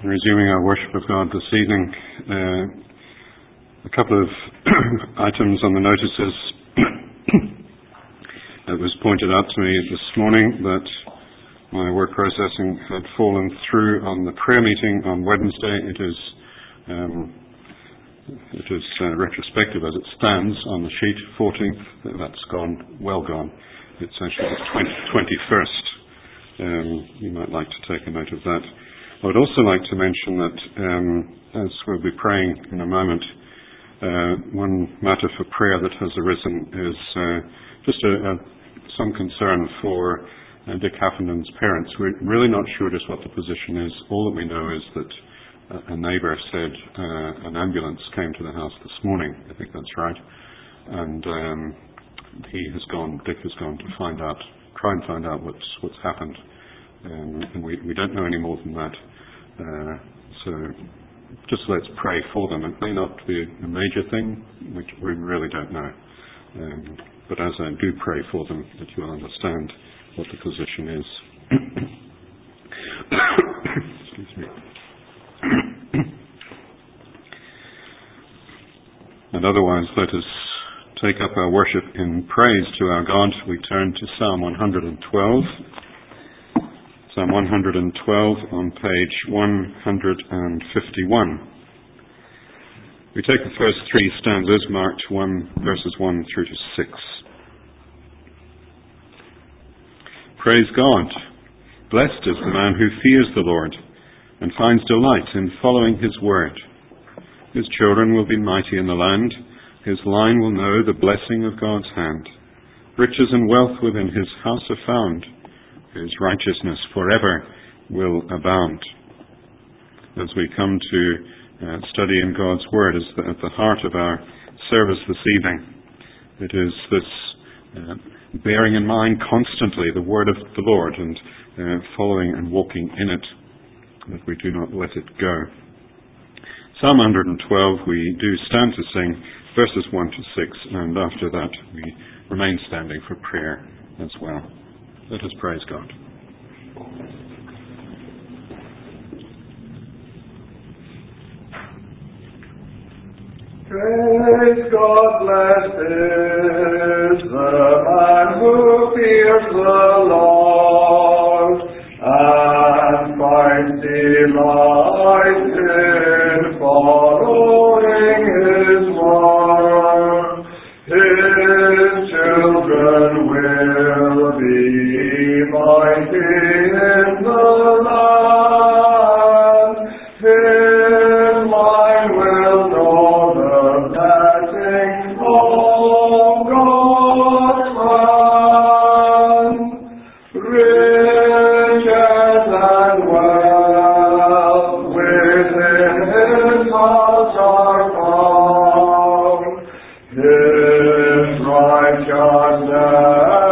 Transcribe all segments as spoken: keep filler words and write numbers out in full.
Resuming our worship of God this evening, uh, a couple of items on the notices. It was pointed out to me this morning that my word processing had fallen through on the prayer meeting on Wednesday. It is um, it is uh, retrospective as it stands on the sheet, fourteenth. That's gone, well gone. It's actually the twenty-first. Um, you might like to take a note of that. I would also like to mention that, um, as we'll be praying in a moment, uh, one matter for prayer that has arisen is uh, just a, a, some concern for uh, Dick Haffenden's parents. We're really not sure just what the position is. All that we know is that a, a neighbour said uh, an ambulance came to the house this morning. I think that's right. And um, he has gone, Dick has gone to find out, try and find out what's what's happened. Um, and we, we don't know any more than that. Uh, so just let's pray for them. It may not be a major thing, which we really don't know. Um, but as I do pray for them, that you will understand what the position is. Excuse me. And otherwise, let us take up our worship in praise to our God. We turn to Psalm one hundred twelve. Psalm one hundred twelve on page one hundred fifty-one. We take the first three stanzas, marked one, verses one through to six. Praise God. Blessed is the man who fears the Lord and finds delight in following his word. His children will be mighty in the land. His line will know the blessing of God's hand. Riches and wealth within his house are found. His righteousness forever will abound. As we come to uh, study in God's Word, is at the heart of our service this evening. It is this uh, bearing in mind constantly the Word of the Lord and uh, following and walking in it, that we do not let it go. Psalm one hundred twelve, we do stand to sing verses one to six, and after that we remain standing for prayer as well. Let us praise God. Praise God, blessed is the man who fears the Lord and finds delight in following his word. His children will be mighty in the land. His mind will know the blessing of God's land. Riches and wealth within his house are found. His righteousness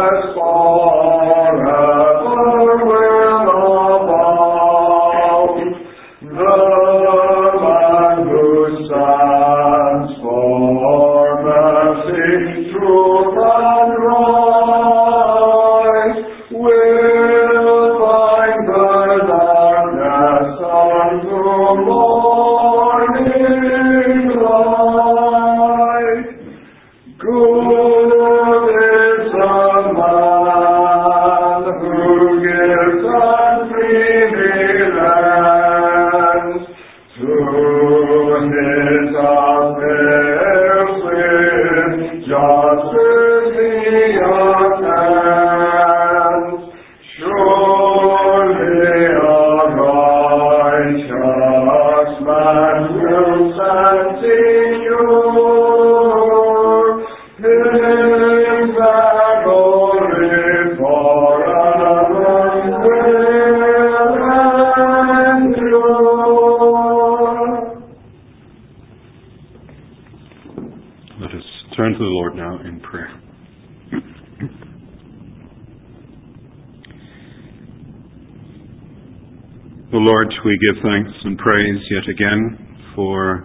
Lord, we give thanks and praise yet again for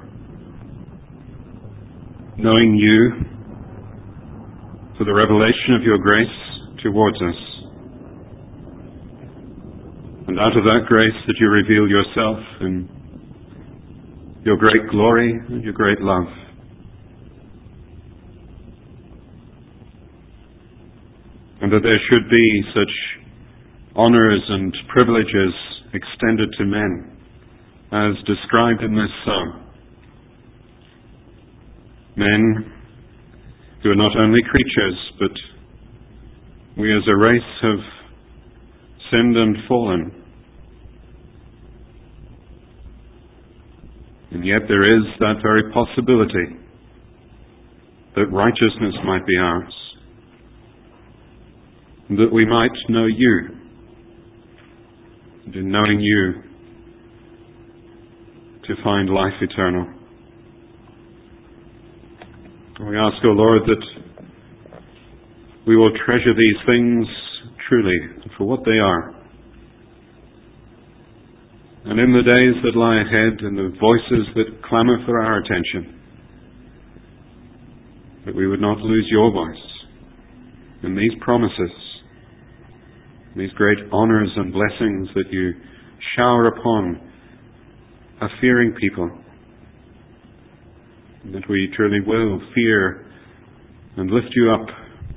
knowing you, for the revelation of your grace towards us. And out of that grace that you reveal yourself in your great glory and your great love. And that there should be such honours and privileges extended to men as described in this psalm. Men who are not only creatures, but we as a race have sinned and fallen. And yet there is that very possibility that righteousness might be ours, and that we might know you, and in knowing you, to find life eternal. We ask, O Lord, that we will treasure these things truly for what they are. And in the days that lie ahead, and the voices that clamour for our attention, that we would not lose your voice in these promises, these great honours and blessings that you shower upon a fearing people, and that we truly will fear and lift you up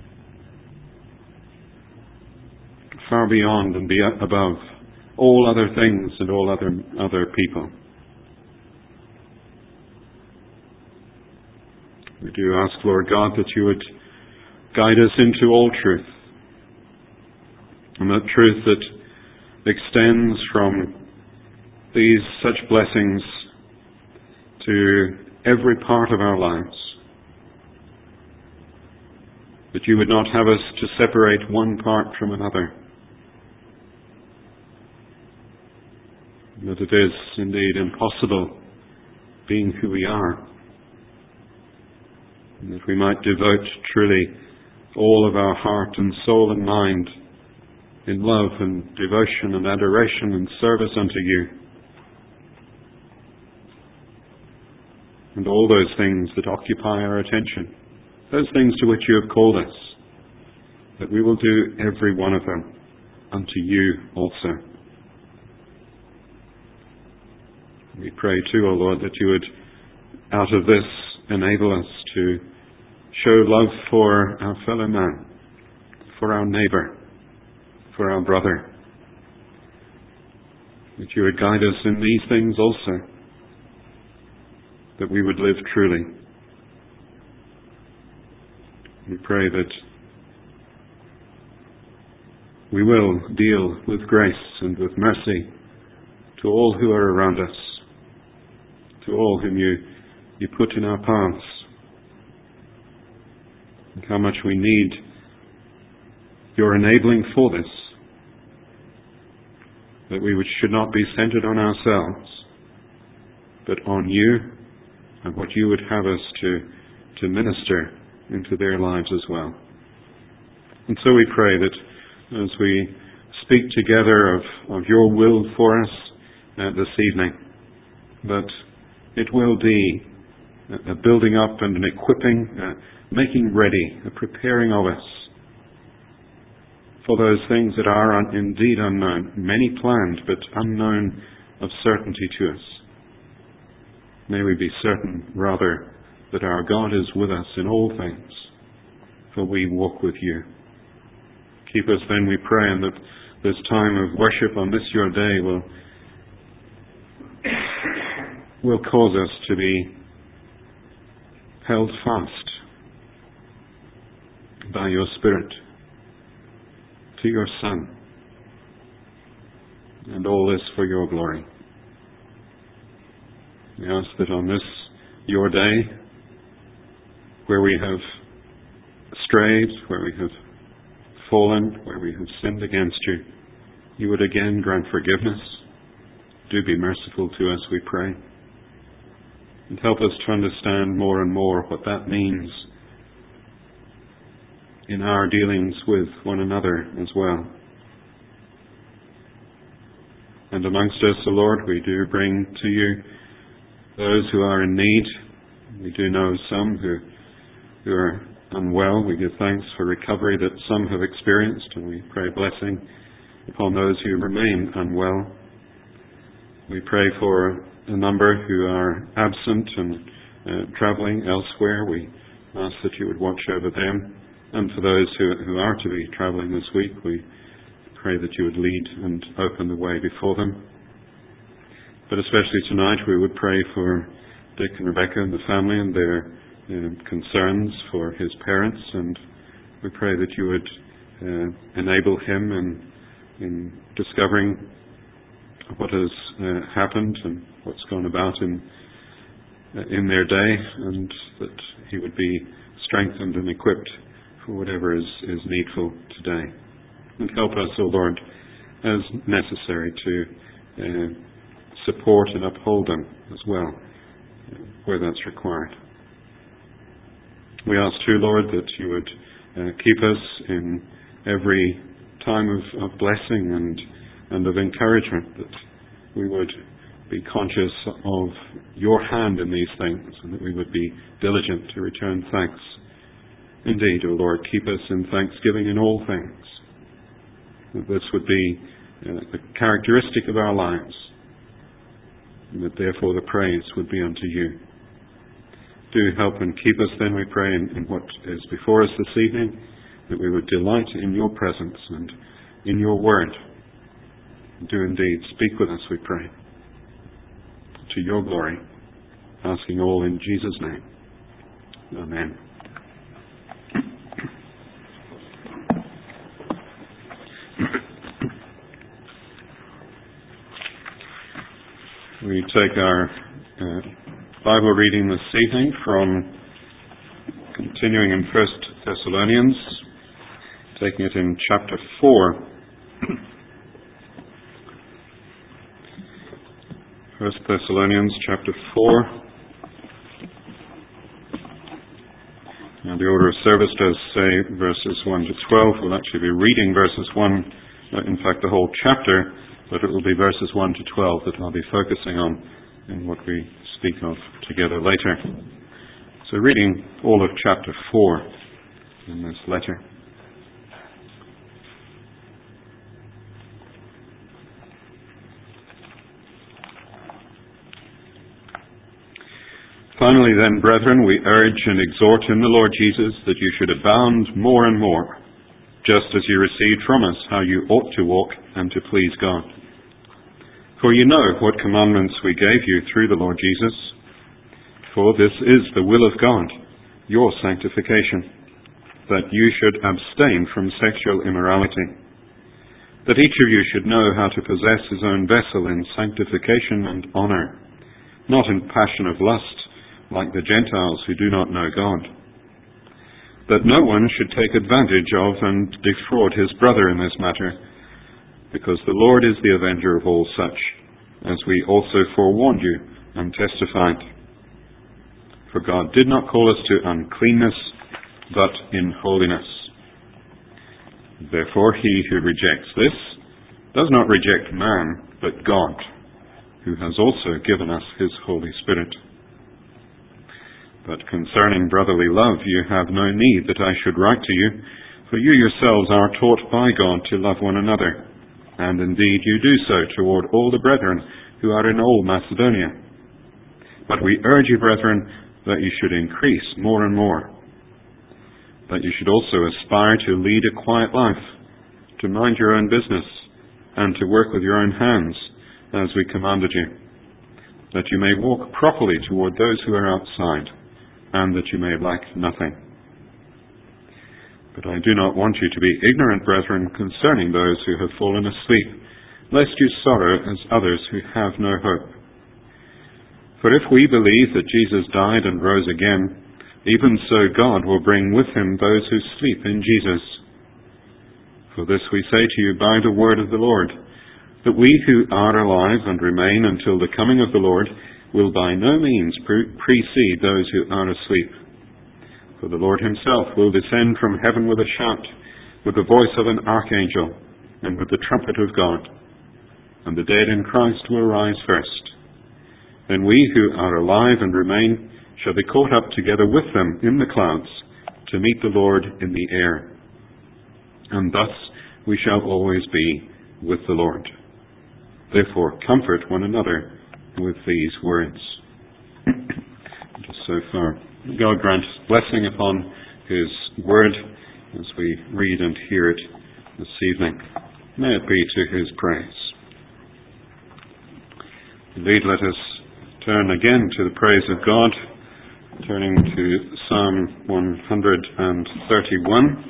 far beyond and be above all other things and all other other people. We do ask, Lord God, that you would guide us into all truth, and that truth that extends from these such blessings to every part of our lives. That you would not have us to separate one part from another. That it is indeed impossible, being who we are. And that we might devote truly all of our heart and soul and mind in love and devotion and adoration and service unto you. And all those things that occupy our attention, those things to which you have called us, that we will do every one of them unto you also. We pray too, O Lord, that you would, out of this, enable us to show love for our fellow man, for our neighbour, for our brother. That you would guide us in these things also, that we would live truly. We pray that we will deal with grace and with mercy to all who are around us, to all whom you, you put in our paths, and how much we need your enabling for this, that we should not be centered on ourselves, but on you and what you would have us to, to minister into their lives as well. And so we pray that as we speak together of, of your will for us uh, this evening, that it will be a building up and an equipping, uh, making ready, a preparing of us for those things that are un- indeed unknown, many planned, but unknown of certainty to us. May we be certain, rather, that our God is with us in all things, for we walk with you. Keep us then, we pray, and that this time of worship on this your day will, will cause us to be held fast by your Spirit to your Son, and all this for your glory. We ask that on this, your day, where we have strayed, where we have fallen, where we have sinned against you, you would again grant forgiveness. Do be merciful to us, we pray. And help us to understand more and more what that means in our dealings with one another as well. And amongst us, O Lord, we do bring to you those who are in need. We do know some who, who are unwell. We give thanks for recovery that some have experienced, and we pray blessing upon those who remain unwell. We pray for a number who are absent and uh, travelling elsewhere. We ask that you would watch over them. And for those who, who are to be travelling this week, we pray that you would lead and open the way before them. But especially tonight, we would pray for Dick and Rebecca and the family and their uh, concerns for his parents. And we pray that you would uh, enable him in, in discovering what has uh, happened and what's gone about in uh, in their day, and that he would be strengthened and equipped for whatever is, is needful today. And help us, O Lord, as necessary to uh, support and uphold them as well, uh, where that's required. We ask too, Lord, that you would uh, keep us in every time of, of blessing and and of encouragement, that we would be conscious of your hand in these things, and that we would be diligent to return thanks. Indeed, O Lord, keep us in thanksgiving in all things. That this would be uh, a characteristic of our lives, and that therefore the praise would be unto you. Do help and keep us then, we pray, in, in what is before us this evening, that we would delight in your presence and in your word. Do indeed speak with us, we pray, to your glory, asking all in Jesus' name. Amen. We take our uh, Bible reading this evening from continuing in First Thessalonians, taking it in chapter four. First Thessalonians chapter four. Now the order of service does say verses one to twelve. We'll actually be reading verses one, uh, in fact the whole chapter, but it will be verses one to twelve that I'll be focusing on in what we speak of together later. So reading all of chapter four in this letter. Finally then, brethren, we urge and exhort in the Lord Jesus that you should abound more and more, just as you received from us how you ought to walk and to please God. For you know what commandments we gave you through the Lord Jesus. For this is the will of God, your sanctification, that you should abstain from sexual immorality, that each of you should know how to possess his own vessel in sanctification and honor, not in passion of lust, like the Gentiles who do not know God, that no one should take advantage of and defraud his brother in this matter, because the Lord is the avenger of all such, as we also forewarned you and testified. For God did not call us to uncleanness, but in holiness. Therefore he who rejects this does not reject man, but God, who has also given us his Holy Spirit. But concerning brotherly love, you have no need that I should write to you, for you yourselves are taught by God to love one another, and indeed you do so toward all the brethren who are in all Macedonia. But we urge you, brethren, that you should increase more and more, that you should also aspire to lead a quiet life, to mind your own business, and to work with your own hands, as we commanded you, that you may walk properly toward those who are outside, and that you may lack nothing. But I do not want you to be ignorant, brethren, concerning those who have fallen asleep, lest you sorrow as others who have no hope. For if we believe that Jesus died and rose again, even so God will bring with him those who sleep in Jesus. For this we say to you by the word of the Lord, that we who are alive and remain until the coming of the Lord will by no means pre- precede those who are asleep. For the Lord himself will descend from heaven with a shout, with the voice of an archangel, and with the trumpet of God. And the dead in Christ will rise first. Then we who are alive and remain shall be caught up together with them in the clouds to meet the Lord in the air. And thus we shall always be with the Lord. Therefore, comfort one another with these words. Just so far. God grant blessing upon His word as we read and hear it this evening. May it be to His praise. Indeed, let us turn again to the praise of God, turning to Psalm one thirty-one.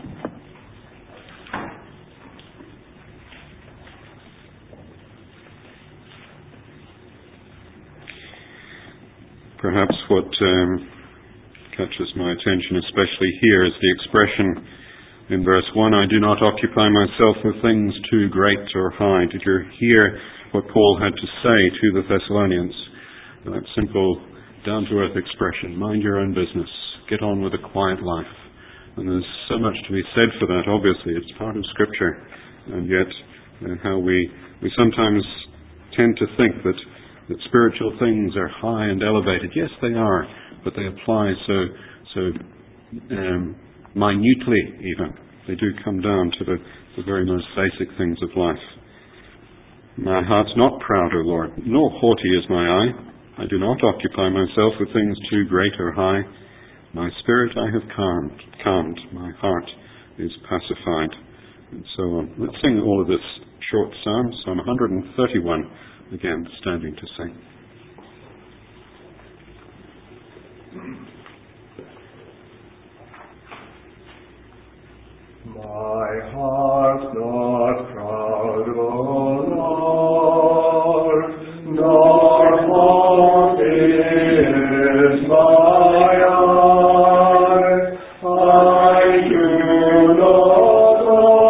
Perhaps what um, catches my attention especially here is the expression in verse one, I do not occupy myself with things too great or high. Did you hear what Paul had to say to the Thessalonians? That simple, down-to-earth expression, mind your own business, get on with a quiet life. And there's so much to be said for that, obviously. It's part of Scripture. And yet, uh, how we, we sometimes tend to think that that spiritual things are high and elevated. Yes, they are, but they apply so so um, minutely even. They do come down to the, the very most basic things of life. My heart's not proud, O Lord, nor haughty is my eye. I do not occupy myself with things too great or high. My spirit I have calmed, calmed. My heart is pacified. And so on. Let's sing all of this short psalm, Psalm one thirty-one. Again, standing to sing. My heart not proud, O Lord, nor haughty is my eye. I do not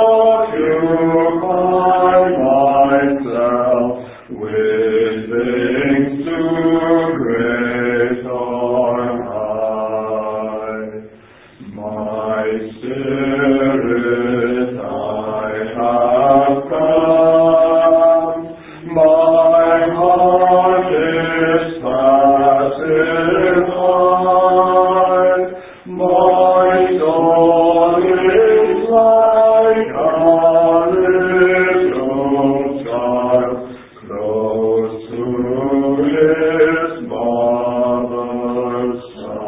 occupy myself with things too great or high. My spirit I have come, my heart is pacified, my soul is like a little child, close to his mother's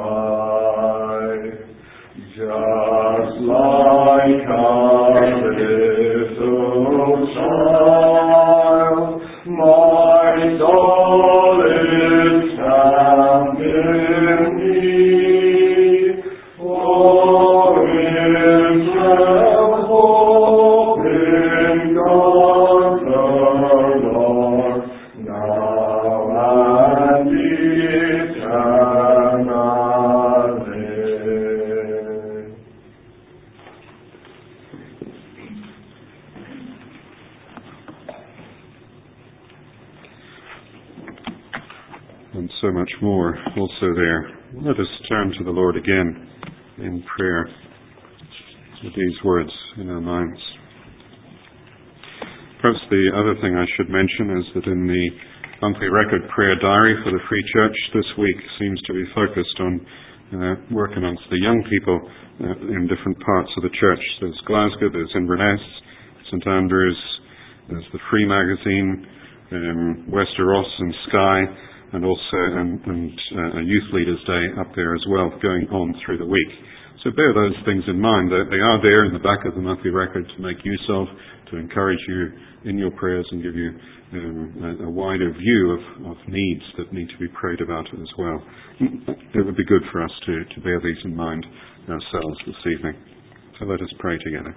side. Just like a little child, my soul is found in thee. For in shall hope in God the Lord, now and eternally. And so much more also there. Let us turn to the Lord again in prayer with these words in our minds. Perhaps the other thing I should mention is that in the monthly record prayer diary for the Free Church this week seems to be focused on uh, work amongst the young people uh, in different parts of the church. There's Glasgow, there's Inverness, St Andrews, there's the Free Magazine, um, Westeros and Skye, and also and, and uh, a Youth Leaders Day up there as well, going on through the week. So bear those things in mind. They, they are there in the back of the monthly record to make use of, to encourage you in your prayers and give you um, a, a wider view of, of needs that need to be prayed about as well. It would be good for us to, to bear these in mind ourselves this evening. So let us pray together.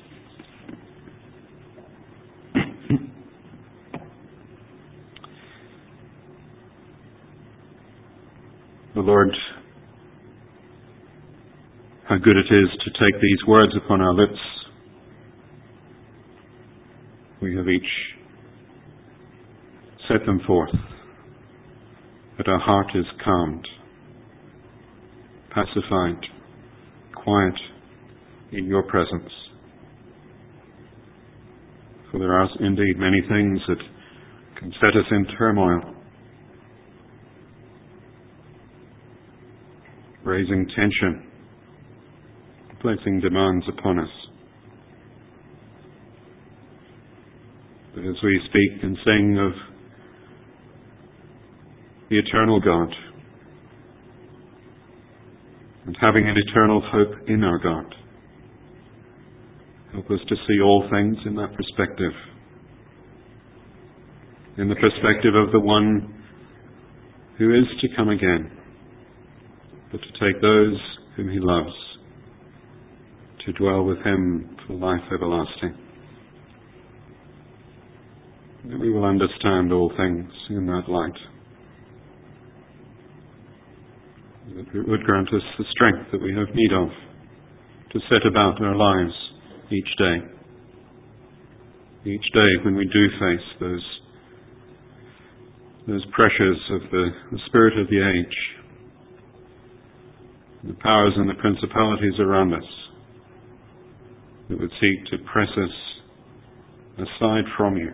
The Lord, how good it is to take these words upon our lips. We have each set them forth, that our heart is calmed, pacified, quiet in your presence. For there are indeed many things that can set us in turmoil, raising tension, placing demands upon us. as we speak and sing of the eternal God, and having an eternal hope in our God, help us to see all things in that perspective, in the perspective of the one who is to come again, but to take those whom he loves, to dwell with him for life everlasting. That we will understand all things in that light. That it would grant us the strength that we have need of to set about our lives each day. Each day when we do face those those pressures of the, the spirit of the age, the powers and the principalities around us that would seek to press us aside from you.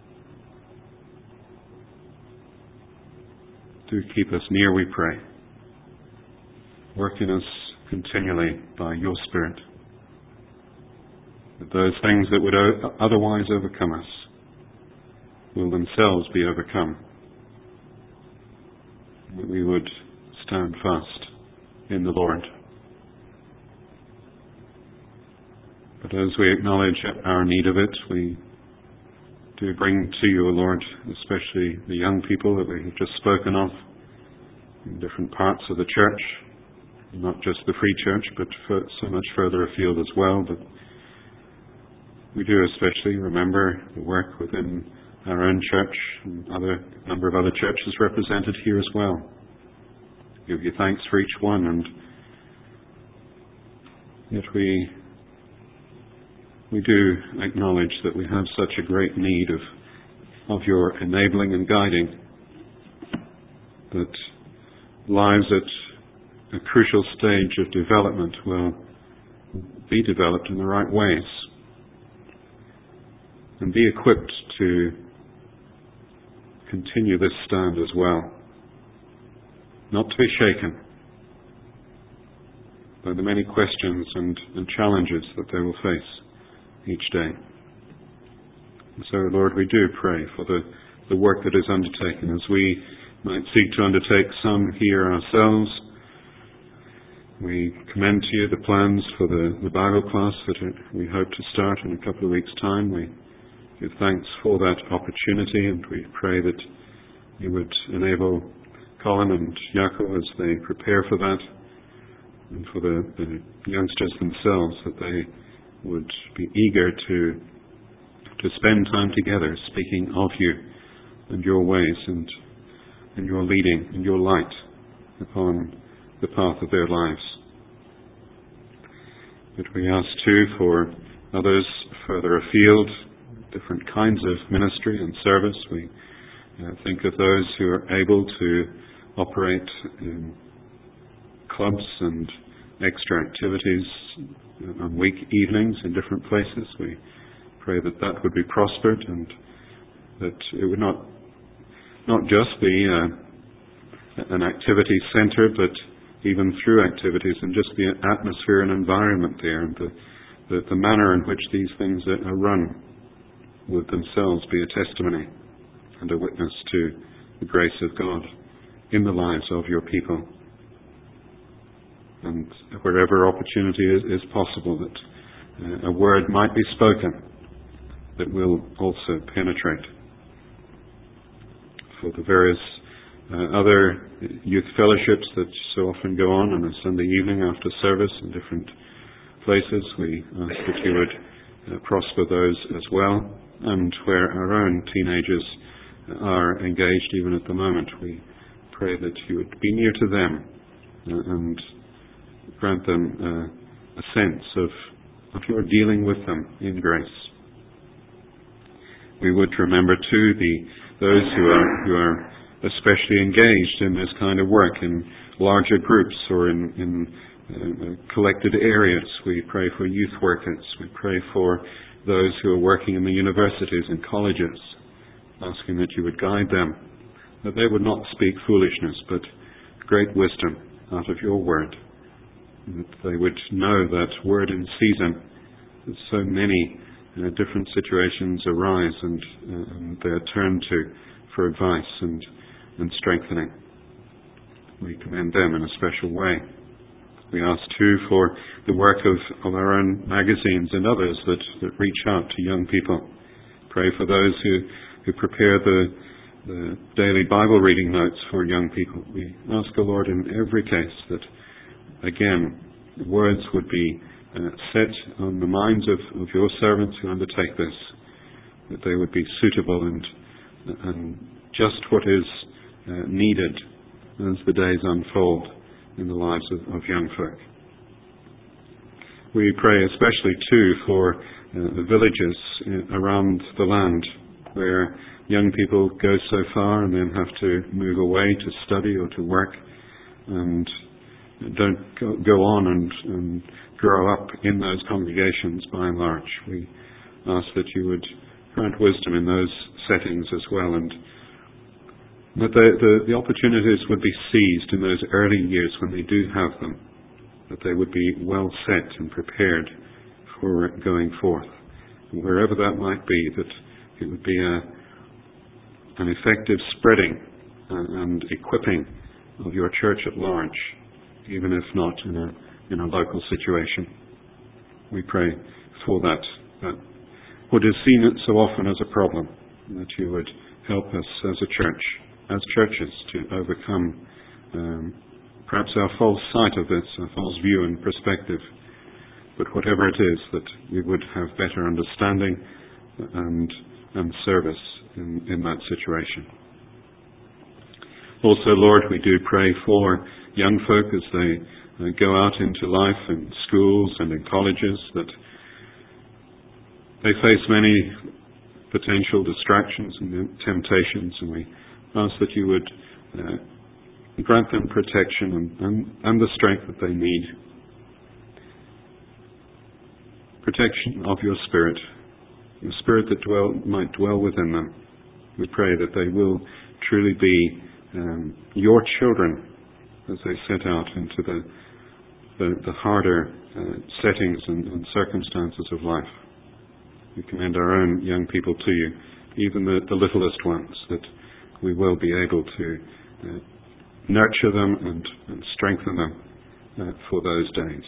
Do keep us near, we pray. Work in us continually by your Spirit, that those things that would o- otherwise overcome us will themselves be overcome, that we would stand fast in the Lord. But as we acknowledge our need of it, we do bring to you, O Lord, especially the young people that we have just spoken of in different parts of the church, not just the Free Church, but so much further afield as well. But we do especially remember the work within our own church and other number of other churches represented here as well. Give you thanks for each one, and yet we we do acknowledge that we have such a great need of of your enabling and guiding, that lives at a crucial stage of development will be developed in the right ways and be equipped to continue this stand as well, not to be shaken by the many questions and, and challenges that they will face each day. And so, Lord, we do pray for the, the work that is undertaken, as we might seek to undertake some here ourselves. We commend to you the plans for the, the Bible class that we hope to start in a couple of weeks' time. We give thanks for that opportunity, and we pray that you would enable Colin and Jaco as they prepare for that, and for the, the youngsters themselves, that they would be eager to to spend time together speaking of you and your ways and, and your leading and your light upon the path of their lives. But we ask too for others further afield, different kinds of ministry and service. We uh, think of those who are able to operate in clubs and extra activities on week evenings in different places. We pray that that would be prospered, and that it would not not just be uh, an activity centre, but even through activities and just the atmosphere and environment there, and the, the, the manner in which these things are run would themselves be a testimony and a witness to the grace of God in the lives of your people. And wherever opportunity is, is possible, that uh, a word might be spoken that will also penetrate. For the various uh, other youth fellowships that so often go on on a Sunday evening after service in different places, we ask that you would uh, prosper those as well. And where our own teenagers are engaged even at the moment, we pray that you would be near to them uh, and grant them uh, a sense of, of your dealing with them in grace. We would remember too the those who are who are especially engaged in this kind of work in larger groups or in, in uh, collected areas. We pray for youth workers. We pray for those who are working in the universities and colleges, asking that you would guide them, that they would not speak foolishness, but great wisdom out of your word, that they would know that word in season that so many uh, different situations arise and, uh, and they are turned to for advice and, and strengthening. We commend them in a special way. We ask too for the work of, of our own magazines and others that, that reach out to young people. Pray for those who, who prepare the, the daily Bible reading notes for young people. We ask the Lord in every case that, again, words would be uh, set on the minds of, of your servants who undertake this, that they would be suitable and, and just what is uh, needed as the days unfold in the lives of, of young folk. We pray especially too for uh, the villages uh, around the land where young people go so far and then have to move away to study or to work and don't go, go on and, and grow up in those congregations by and large. We ask that you would grant wisdom in those settings as well, and that the, the, the opportunities would be seized in those early years when they do have them, that they would be well set and prepared for going forth. And wherever that might be, that it would be a, an effective spreading and, and equipping of your church at large, even if not in a, in a local situation. We pray for that, that what is seen so often as a problem, that you would help us as a church, as churches, to overcome um, perhaps our false sight of this, our false view and perspective. But whatever it is, that we would have better understanding and and service in, in that situation. Also, Lord, we do pray for young folk as they uh, go out into life in schools and in colleges, that they face many potential distractions and temptations, and we ask that you would uh, grant them protection and, and, and the strength that they need. Protection of your Spirit, the Spirit that dwell, might dwell within them. We pray that they will truly be um, your children as they set out into the, the, the harder uh, settings and, and circumstances of life. We commend our own young people to you, even the, the littlest ones, that we will be able to uh, nurture them and, and strengthen them uh, for those days.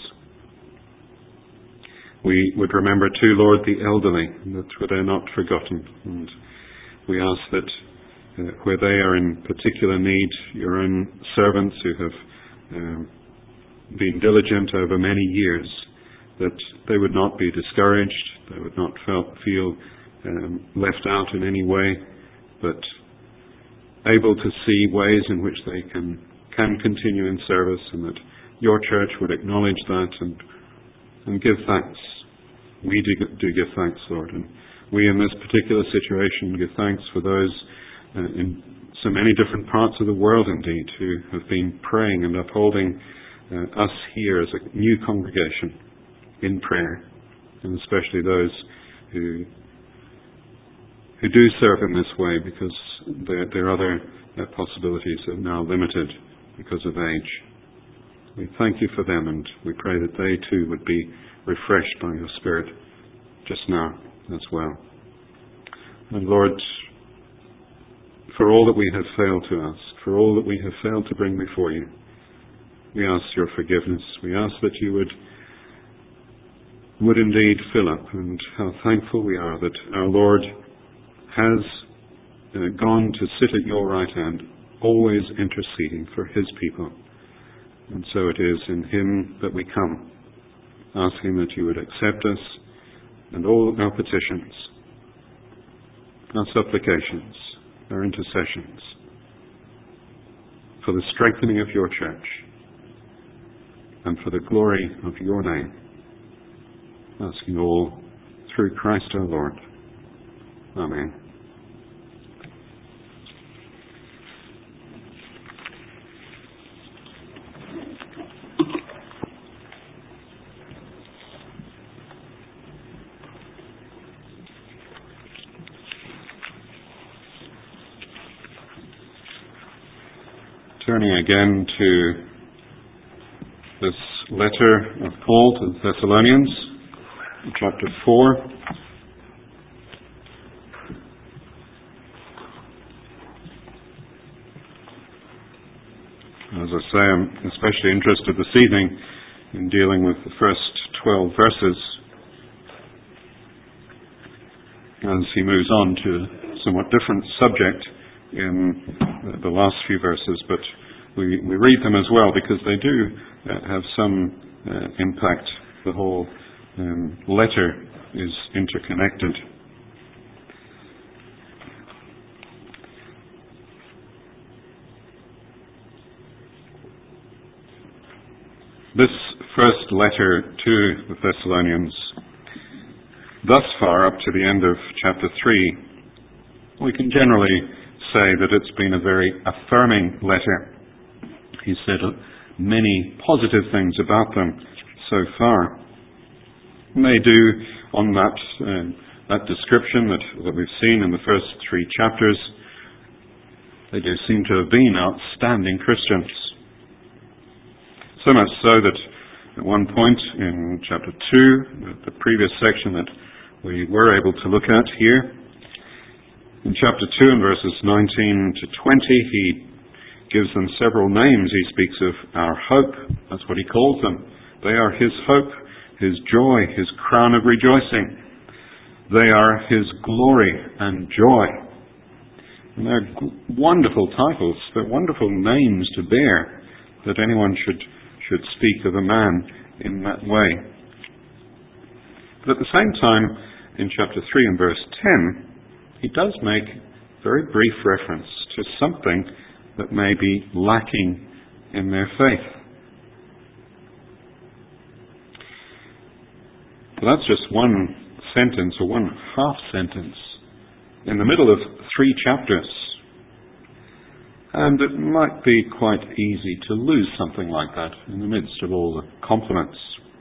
We would remember too, Lord, the elderly, that they're not forgotten. And we ask that uh, where they are in particular need, your own servants who have um, been diligent over many years, that they would not be discouraged, they would not felt, feel um, left out in any way, but able to see ways in which they can can continue in service, and that your church would acknowledge that and and give thanks. We do, do give thanks, Lord, and we in this particular situation give thanks for those uh, in so many different parts of the world, indeed, who have been praying and upholding uh, us here as a new congregation in prayer, and especially those who who do serve in this way, because their, their other their possibilities are now limited because of age. We thank you for them, and we pray that they too would be refreshed by your Spirit just now as well. And Lord, for all that we have failed to ask, for all that we have failed to bring before you, we ask your forgiveness. We ask that you would would indeed fill up, and how thankful we are that our Lord has uh, gone to sit at your right hand, always interceding for his people. And so it is in him that we come, asking that you would accept us and all our petitions, our supplications, our intercessions, for the strengthening of your church and for the glory of your name, asking all through Christ our Lord. Amen. Turning again to this letter of Paul to the Thessalonians, chapter four, As I say, I'm especially interested this evening in dealing with the first twelve verses as he moves on to a somewhat different subject in the last few verses, but we, we read them as well because they do uh, have some uh, impact. The whole um, letter is interconnected. This first letter to the Thessalonians, thus far up to the end of chapter three, we can generally say that it's been a very affirming letter. He said many positive things about them so far. And they do, on that uh, that description that, that we've seen in the first three chapters, they do seem to have been outstanding Christians. So much so that at one point in chapter two, the previous section that we were able to look at here, in chapter two and verses nineteen to twenty, he gives them several names. He speaks of our hope. That's what he calls them. They are his hope, his joy, his crown of rejoicing. They are his glory and joy. And they're wonderful titles. They're wonderful names to bear, that anyone should should speak of a man in that way. But at the same time, in chapter three and verse ten, he does make very brief reference to something that may be lacking in their faith. So that's just one sentence or one half sentence in the middle of three chapters. And it might be quite easy to lose something like that in the midst of all the compliments.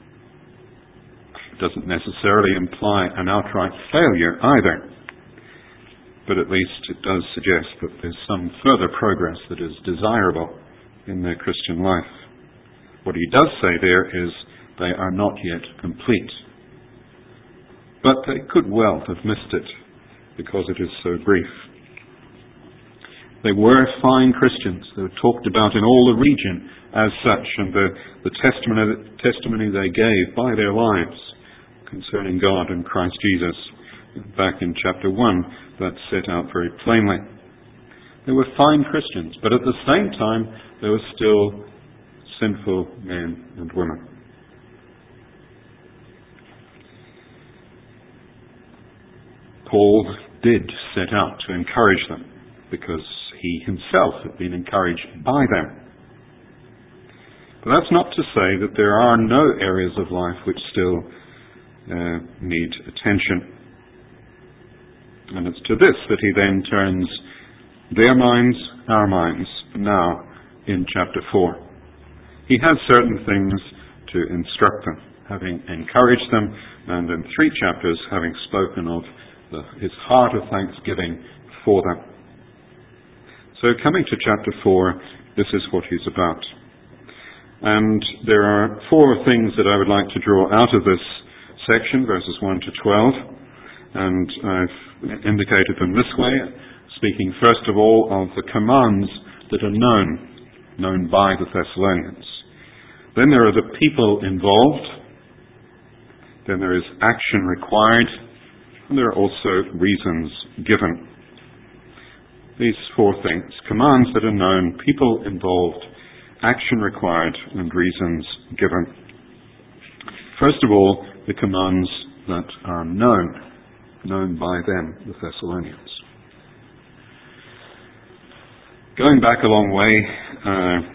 It doesn't necessarily imply an outright failure either, but at least it does suggest that there's some further progress that is desirable in their Christian life. What he does say there is they are not yet complete. But they could well have missed it because it is so brief. They were fine Christians. They were talked about in all the region as such, and the, the testimony, testimony they gave by their lives concerning God and Christ Jesus. Back in chapter one, that's set out very plainly. They were fine Christians, but at the same time, they were still sinful men and women. Paul did set out to encourage them because he himself had been encouraged by them. But that's not to say that there are no areas of life which still uh, need attention. And it's to this that he then turns their minds, our minds, now in chapter four. He has certain things to instruct them, having encouraged them, and in three chapters having spoken of the, his heart of thanksgiving for them. So coming to chapter four, this is what he's about. And there are four things that I would like to draw out of this section, verses one to twelve. And I've indicated them this way, speaking first of all of the commands that are known, known by the Thessalonians. Then there are the people involved. Then there is action required. And there are also reasons given. These four things: commands that are known, people involved, action required, and reasons given. First of all, the commands that are known, known by them, the Thessalonians. Going back a long way,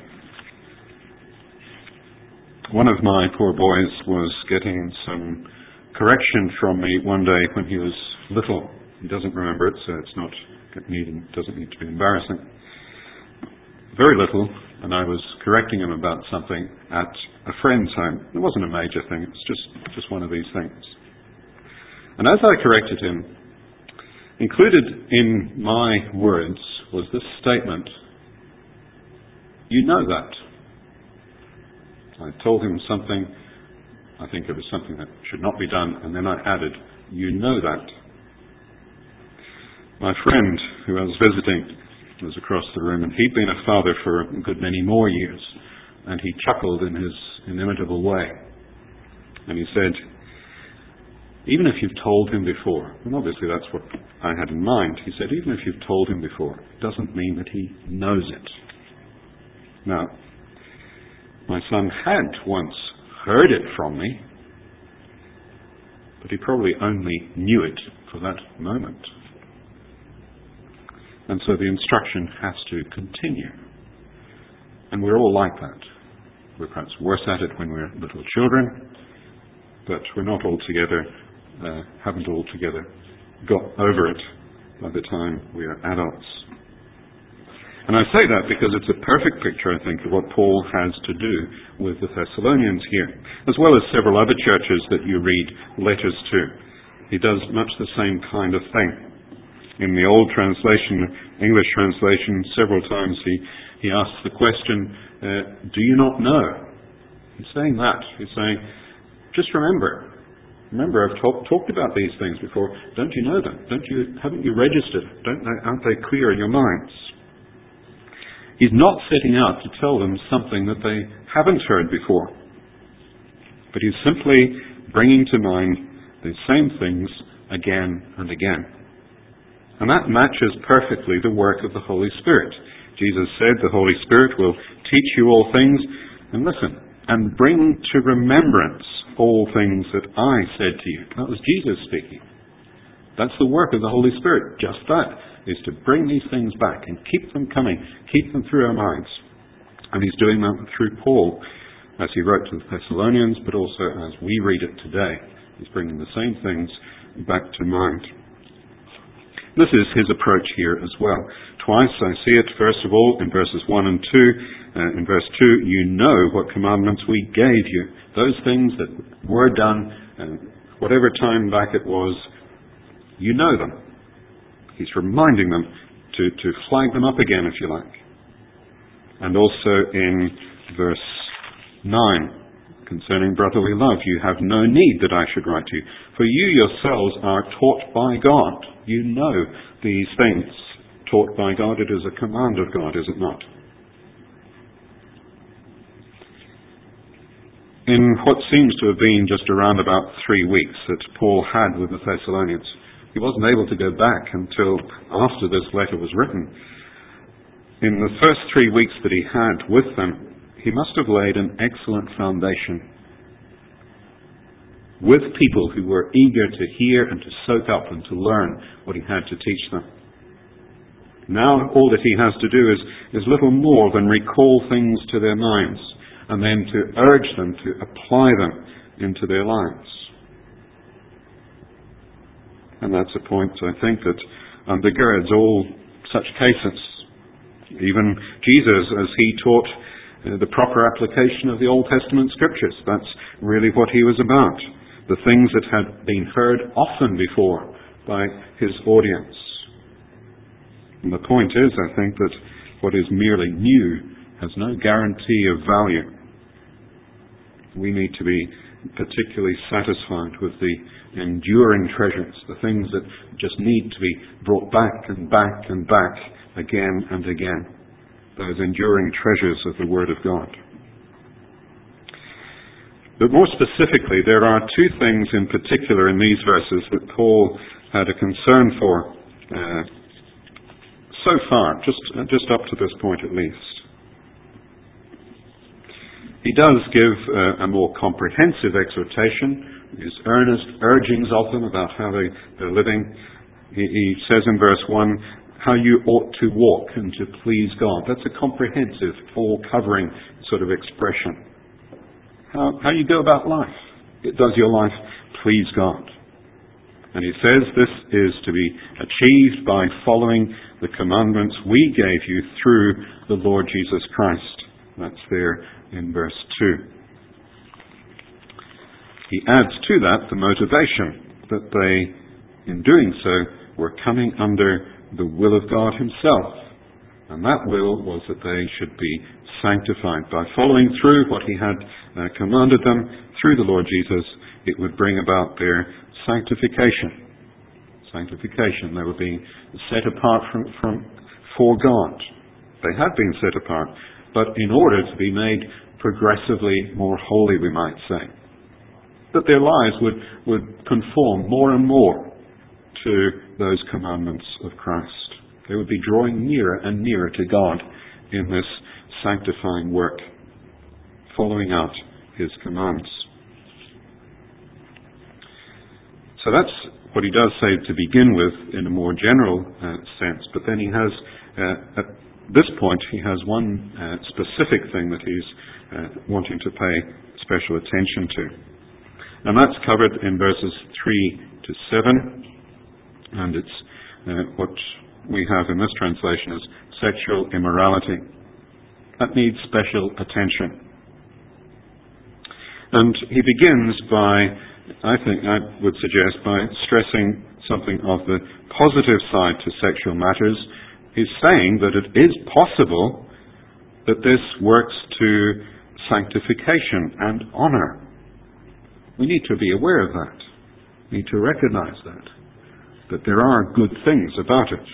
uh, one of my poor boys was getting some correction from me one day when he was little. He doesn't remember it, so it's not need, doesn't need to be embarrassing. Very little, and I was correcting him about something at a friend's home. It wasn't a major thing, it was just, just one of these things. And as I corrected him, included in my words was this statement: "You know that." I told him something, I think it was something that should not be done, and then I added, "You know that." My friend, who I was visiting, was across the room, and he'd been a father for a good many more years, and he chuckled in his inimitable way. And he said, even if you've told him before, and obviously that's what I had in mind, he said, even if you've told him before, it doesn't mean that he knows it. Now, my son had once heard it from me, but he probably only knew it for that moment. And so the instruction has to continue. And we're all like that. We're perhaps worse at it when we're little children, but we're not altogether, uh, haven't altogether got over it by the time we are adults. And I say that because it's a perfect picture, I think, of what Paul has to do with the Thessalonians here, as well as several other churches that you read letters to. He does much the same kind of thing. In the old translation, English translation, several times he, he asks the question, uh, do you not know? He's saying that. He's saying, just remember. Remember, I've talk, talked about these things before. Don't you know them? Don't you? Haven't you registered? Don't they, aren't they clear in your minds? He's not setting out to tell them something that they haven't heard before. But he's simply bringing to mind the same things again and again. And that matches perfectly the work of the Holy Spirit. Jesus said the Holy Spirit will teach you all things, and listen, and bring to remembrance all things that I said to you. That was Jesus speaking. That's the work of the Holy Spirit, just that, is to bring these things back and keep them coming, keep them through our minds. And he's doing that through Paul, as he wrote to the Thessalonians, but also as we read it today. He's bringing the same things back to mind. This is his approach here as well. Twice I see it, first of all, in verses one and two. Uh, in verse two, you know what commandments we gave you. Those things that were done, and whatever time back it was, you know them. He's reminding them to, to flag them up again, if you like. And also in verse nine, concerning brotherly love, you have no need that I should write to you, for you yourselves are taught by God. You know these things. Taught by God, it is a command of God, is it not? In what seems to have been just around about three weeks that Paul had with the Thessalonians, he wasn't able to go back until after this letter was written. In the first three weeks that he had with them, he must have laid an excellent foundation with people who were eager to hear and to soak up and to learn what he had to teach them. Now all that he has to do is, is little more than recall things to their minds and then to urge them to apply them into their lives. And that's a point, I think, that undergirds all such cases. Even Jesus, as he taught uh, the proper application of the Old Testament Scriptures, that's really what he was about. The things that had been heard often before by his audience. And the point is, I think, that what is merely new has no guarantee of value. We need to be particularly satisfied with the enduring treasures, the things that just need to be brought back and back and back again and again. Those enduring treasures of the Word of God. But more specifically, there are two things in particular in these verses that Paul had a concern for uh, so far, just, uh, just up to this point at least. He does give uh, a more comprehensive exhortation, his earnest urgings of them about how they, they're living. He, he says in verse one, how you ought to walk and to please God. That's a comprehensive, all-covering sort of expression. How, how you go about life. Does your life please God? And he says this is to be achieved by following the commandments we gave you through the Lord Jesus Christ. That's there in verse two. He adds to that the motivation that they, in doing so, were coming under the will of God himself. And that will was that they should be sanctified. By following through what he had uh, commanded them through the Lord Jesus, it would bring about their sanctification. Sanctification. They were being set apart from, from for God. They have been set apart, but in order to be made progressively more holy, we might say. That their lives would, would conform more and more to those commandments of Christ. They would be drawing nearer and nearer to God in this sanctifying work, following out His commands. So that's what he does say to begin with in a more general uh, sense, but then he has, uh, at this point, he has one uh, specific thing that he's uh, wanting to pay special attention to. And that's covered in verses three to seven, and it's uh, what we have in this translation as sexual immorality. That needs special attention. And he begins by, I think, I would suggest, by stressing something of the positive side to sexual matters. He's saying that it is possible that this works to sanctification and honor. We need to be aware of that. We need to recognize that, that there are good things about it.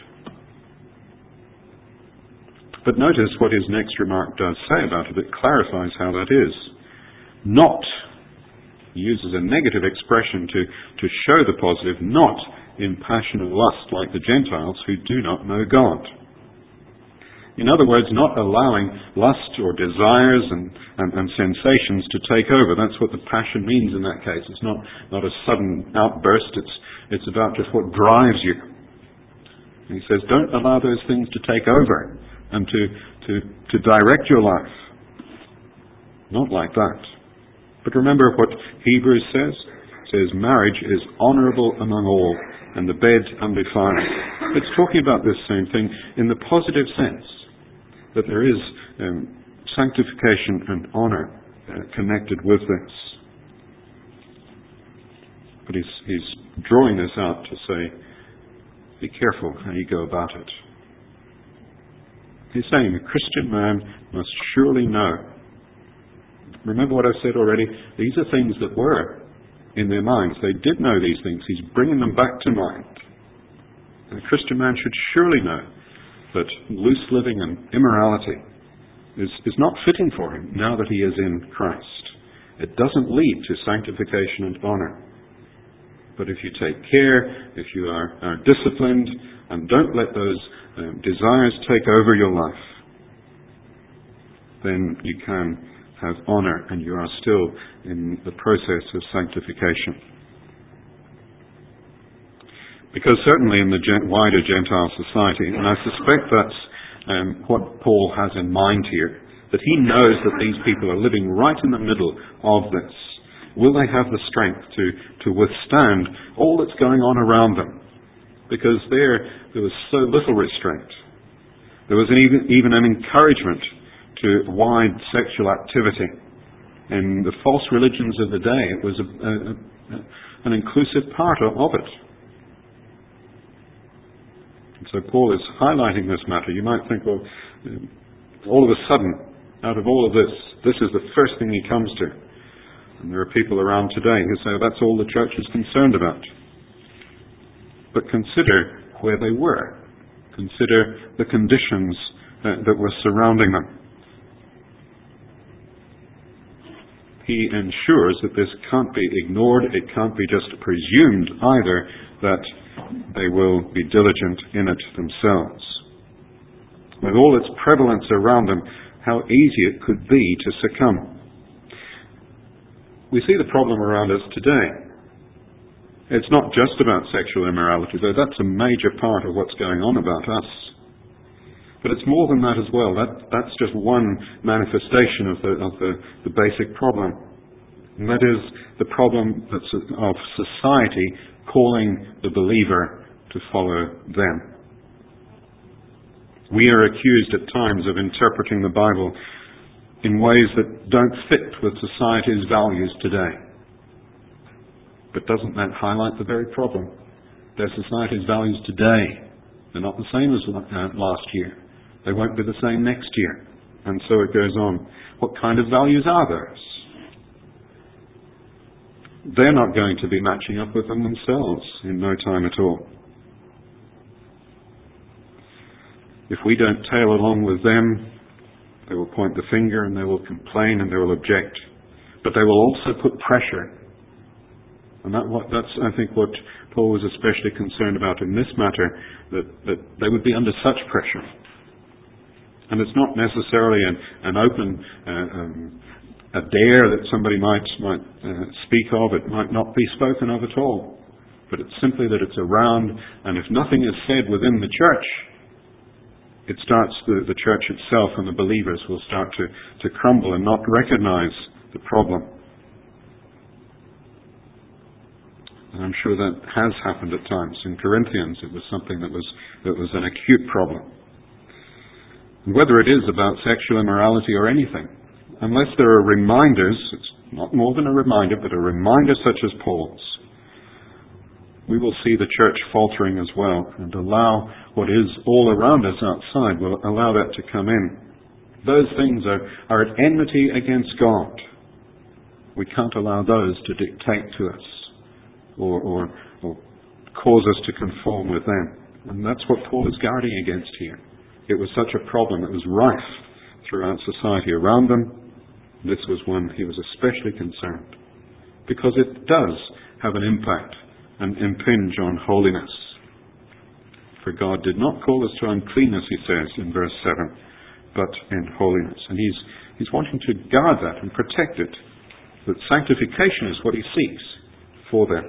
But notice what his next remark does say about it. It clarifies how that is. Not, he uses a negative expression to, to show the positive, not in passion and lust like the Gentiles who do not know God. In other words, not allowing lust or desires and, and, and sensations to take over. That's what the passion means in that case. It's not, not a sudden outburst. It's, it's about just what drives you. And he says, don't allow those things to take over and to, to, to direct your life. Not like that. But remember what Hebrews says. It says, marriage is honourable among all, and the bed undefiled. It's talking about this same thing in the positive sense, that there is um, sanctification and honour uh, connected with this. But he's, he's drawing this out to say, be careful how you go about it. He's saying a Christian man must surely know. Remember what I said already? These are things that were in their minds. They did know these things. He's bringing them back to mind. And a Christian man should surely know that loose living and immorality is, is not fitting for him now that he is in Christ. It doesn't lead to sanctification and honour. But if you take care, if you are, are disciplined, and don't let those um, desires take over your life, then you can have honour and you are still in the process of sanctification. Because certainly in the gen- wider Gentile society, and I suspect that's um, what Paul has in mind here, that he knows that these people are living right in the middle of this. Will they have the strength to, to withstand all that's going on around them? Because there, there was so little restraint. There was an even, even an encouragement to wide sexual activity. In the false religions of the day, it was a, a, a, an inclusive part of, of it. And so Paul is highlighting this matter. You might think, well, all of a sudden, out of all of this, this is the first thing he comes to. And there are people around today who say, well, that's all the church is concerned about. But consider where they were. Consider the conditions uh, that were surrounding them. He ensures that this can't be ignored. It can't be just presumed either that they will be diligent in it themselves. With all its prevalence around them, how easy it could be to succumb. We see the problem around us today. It's not just about sexual immorality, though that's a major part of what's going on about us. But it's more than that as well. That, that's just one manifestation of the, of the, the basic problem. And that is the problem that's of society calling the believer to follow them. We are accused at times of interpreting the Bible in ways that don't fit with society's values today. But doesn't that highlight the very problem? Their society's values today, they're not the same as last year. They won't be the same next year. And so it goes on. What kind of values are those? They're not going to be matching up with them themselves in no time at all. If we don't tail along with them, they will point the finger and they will complain and they will object. But they will also put pressure. And that, what, that's, I think, what Paul was especially concerned about in this matter, that, that they would be under such pressure. And it's not necessarily an, an open uh, um, a dare that somebody might, might uh, speak of. It might not be spoken of at all. But it's simply that it's around, and if nothing is said within the church, it starts, the, the church itself and the believers will start to, to crumble and not recognize the problem. And I'm sure that has happened at times. In Corinthians, it was something that was, that was an acute problem. And whether it is about sexual immorality or anything, unless there are reminders, it's not more than a reminder, but a reminder such as Paul's, we will see the church faltering as well, and allow what is all around us outside, will allow that to come in. Those things are, are at enmity against God. We can't allow those to dictate to us or, or, or cause us to conform with them. And that's what Paul is guarding against here. It was such a problem. It was rife throughout society around them. This was one he was especially concerned, because it does have an impact and impinge on holiness. For God did not call us to uncleanness, he says in verse seven, but in holiness. And he's, he's wanting to guard that and protect it. That sanctification is what he seeks for them.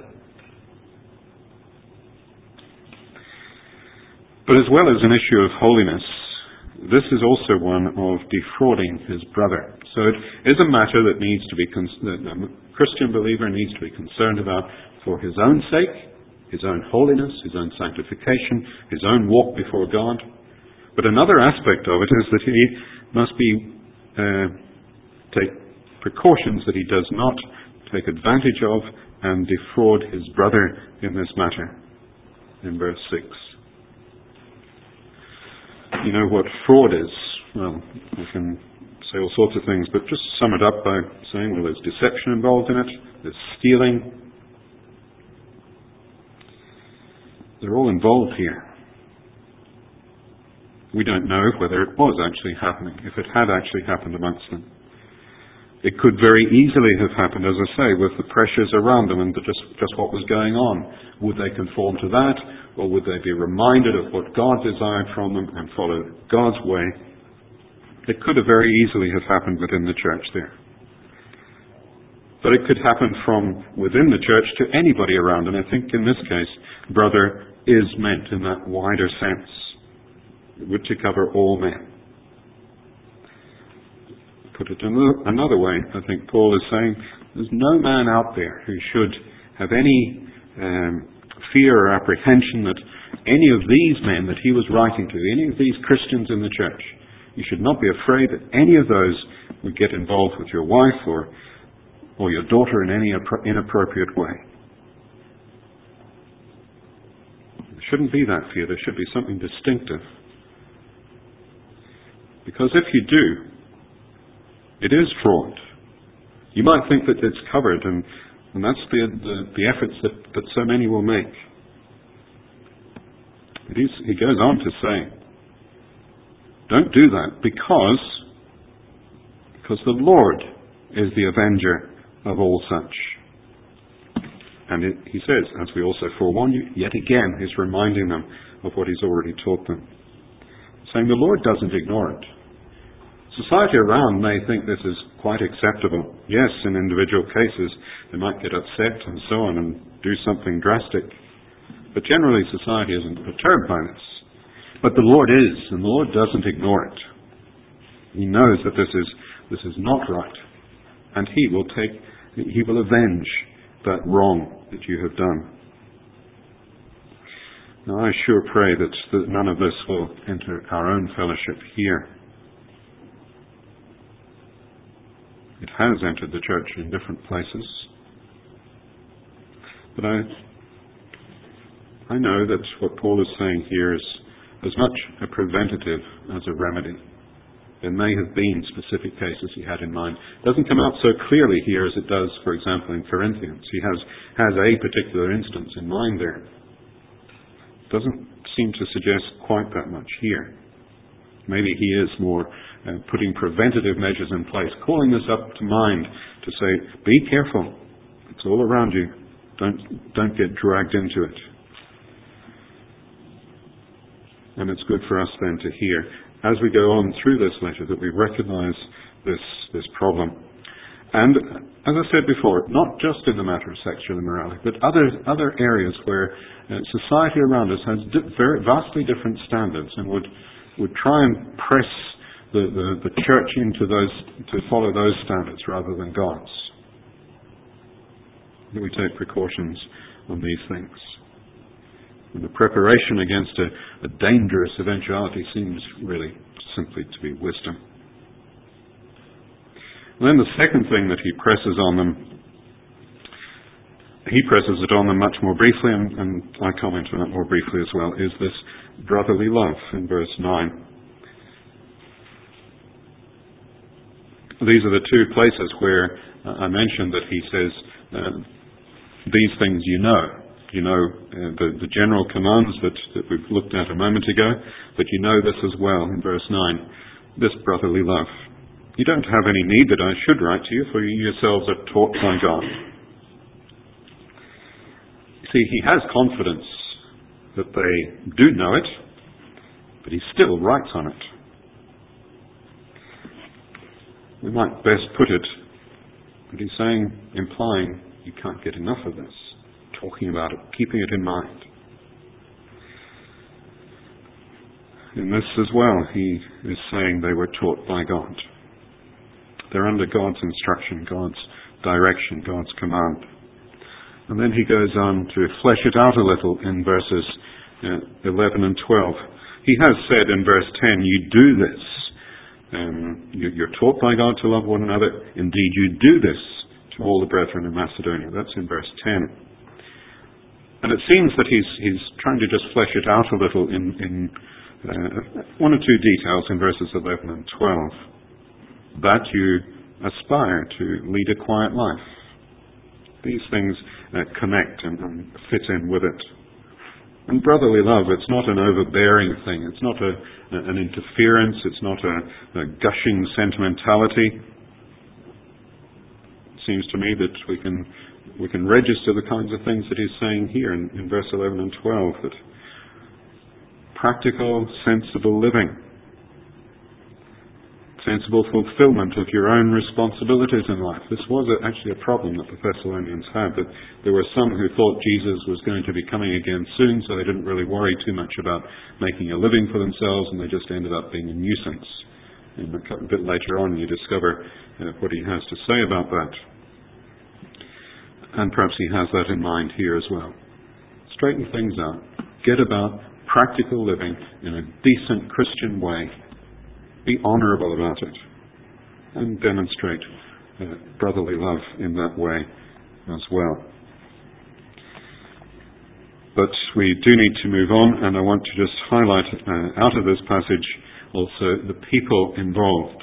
But as well as an issue of holiness, this is also one of defrauding his brother. So it is a matter that needs to be con- that a Christian believer needs to be concerned about for his own sake, his own holiness, his own sanctification, his own walk before God. But another aspect of it is that he must be uh, take precautions that he does not take advantage of and defraud his brother in this matter. In verse six. You know what fraud is? Well, I can say all sorts of things, but just sum it up by saying, well, there's deception involved in it, there's stealing. They're all involved here. We don't know whether it was actually happening, if it had actually happened amongst them. It could very easily have happened, as I say, with the pressures around them and the, just, just what was going on. Would they conform to that, or would they be reminded of what God desired from them and follow God's way? It could have very easily have happened within the church there. But it could happen from within the church to anybody around, and I think in this case, brother is meant in that wider sense. It would to cover all men. Put it another way, I think Paul is saying, there's no man out there who should have any um, fear or apprehension that any of these men that he was writing to, any of these Christians in the church, you should not be afraid that any of those would get involved with your wife or or your daughter in any inappropriate way. There shouldn't be that fear. There should be something distinctive. Because if you do, it is fraud. You might think that it's covered, and, and that's the, the, the efforts that, that so many will make. It is, he goes on to say, don't do that because, because the Lord is the avenger of all such. And it, he says, as we also forewarn you, yet again he's reminding them of what he's already taught them. Saying the Lord doesn't ignore it. Society around may think this is quite acceptable. Yes, in individual cases they might get upset and so on and do something drastic. But generally society isn't perturbed by this. But the Lord is, and the Lord doesn't ignore it. He knows that this is this is not right. And he will take he will avenge that wrong that you have done. Now I sure pray that, that none of this will enter our own fellowship here. It has entered the church in different places. But I I know that what Paul is saying here is as much a preventative as a remedy. There may have been specific cases he had in mind. It doesn't come out so clearly here as it does, for example, in Corinthians. He has, has a particular instance in mind there. It doesn't seem to suggest quite that much here. Maybe he is more uh, putting preventative measures in place, calling this up to mind to say, be careful. It's all around you. Don't, don't get dragged into it. And it's good for us then to hear, as we go on through this letter, that we recognize this, this problem. And, as I said before, not just in the matter of sexual immorality, but other, other areas where uh, society around us has di- very vastly different standards and would, would try and press the, the, the church into those, to follow those standards rather than God's. That we take precautions on these things. And the preparation against a, a dangerous eventuality seems really simply to be wisdom. And then the second thing that he presses on them, he presses it on them much more briefly, and, and I comment on it more briefly as well, is this brotherly love in verse nine. These are the two places where uh, I mentioned that he says, uh, these things you know. You know uh, the, the general commands that, that we've looked at a moment ago, but you know this as well in verse nine, this brotherly love. You don't have any need that I should write to you, for you yourselves are taught by God. You see, he has confidence that they do know it, but he still writes on it. We might best put it, but he's saying, implying, you can't get enough of this, talking about it, keeping it in mind. In this as well, he is saying they were taught by God. They're under God's instruction, God's direction, God's command. And then he goes on to flesh it out a little in verses uh, eleven and twelve. He has said in verse ten, you do this. Um, you, you're taught by God to love one another. Indeed, you do this to all the brethren in Macedonia. That's in verse ten. And it seems that he's, he's trying to just flesh it out a little in, in uh, one or two details in verses eleven and twelve. That you aspire to lead a quiet life. These things uh, connect and, and fit in with it. And brotherly love, it's not an overbearing thing. It's not a, an interference. It's not a, a gushing sentimentality. It seems to me that we can we can register the kinds of things that he's saying here in, in verse eleven and twelve. That practical, sensible living. Sensible fulfillment of your own responsibilities in life. This was actually a problem that the Thessalonians had, that there were some who thought Jesus was going to be coming again soon, so they didn't really worry too much about making a living for themselves, and they just ended up being a nuisance. And a bit later on you discover uh, what he has to say about that. And perhaps he has that in mind here as well. Straighten things out. Get about practical living in a decent Christian way. Be honourable about it and demonstrate uh, brotherly love in that way as well. But we do need to move on, and I want to just highlight uh, out of this passage also the people involved.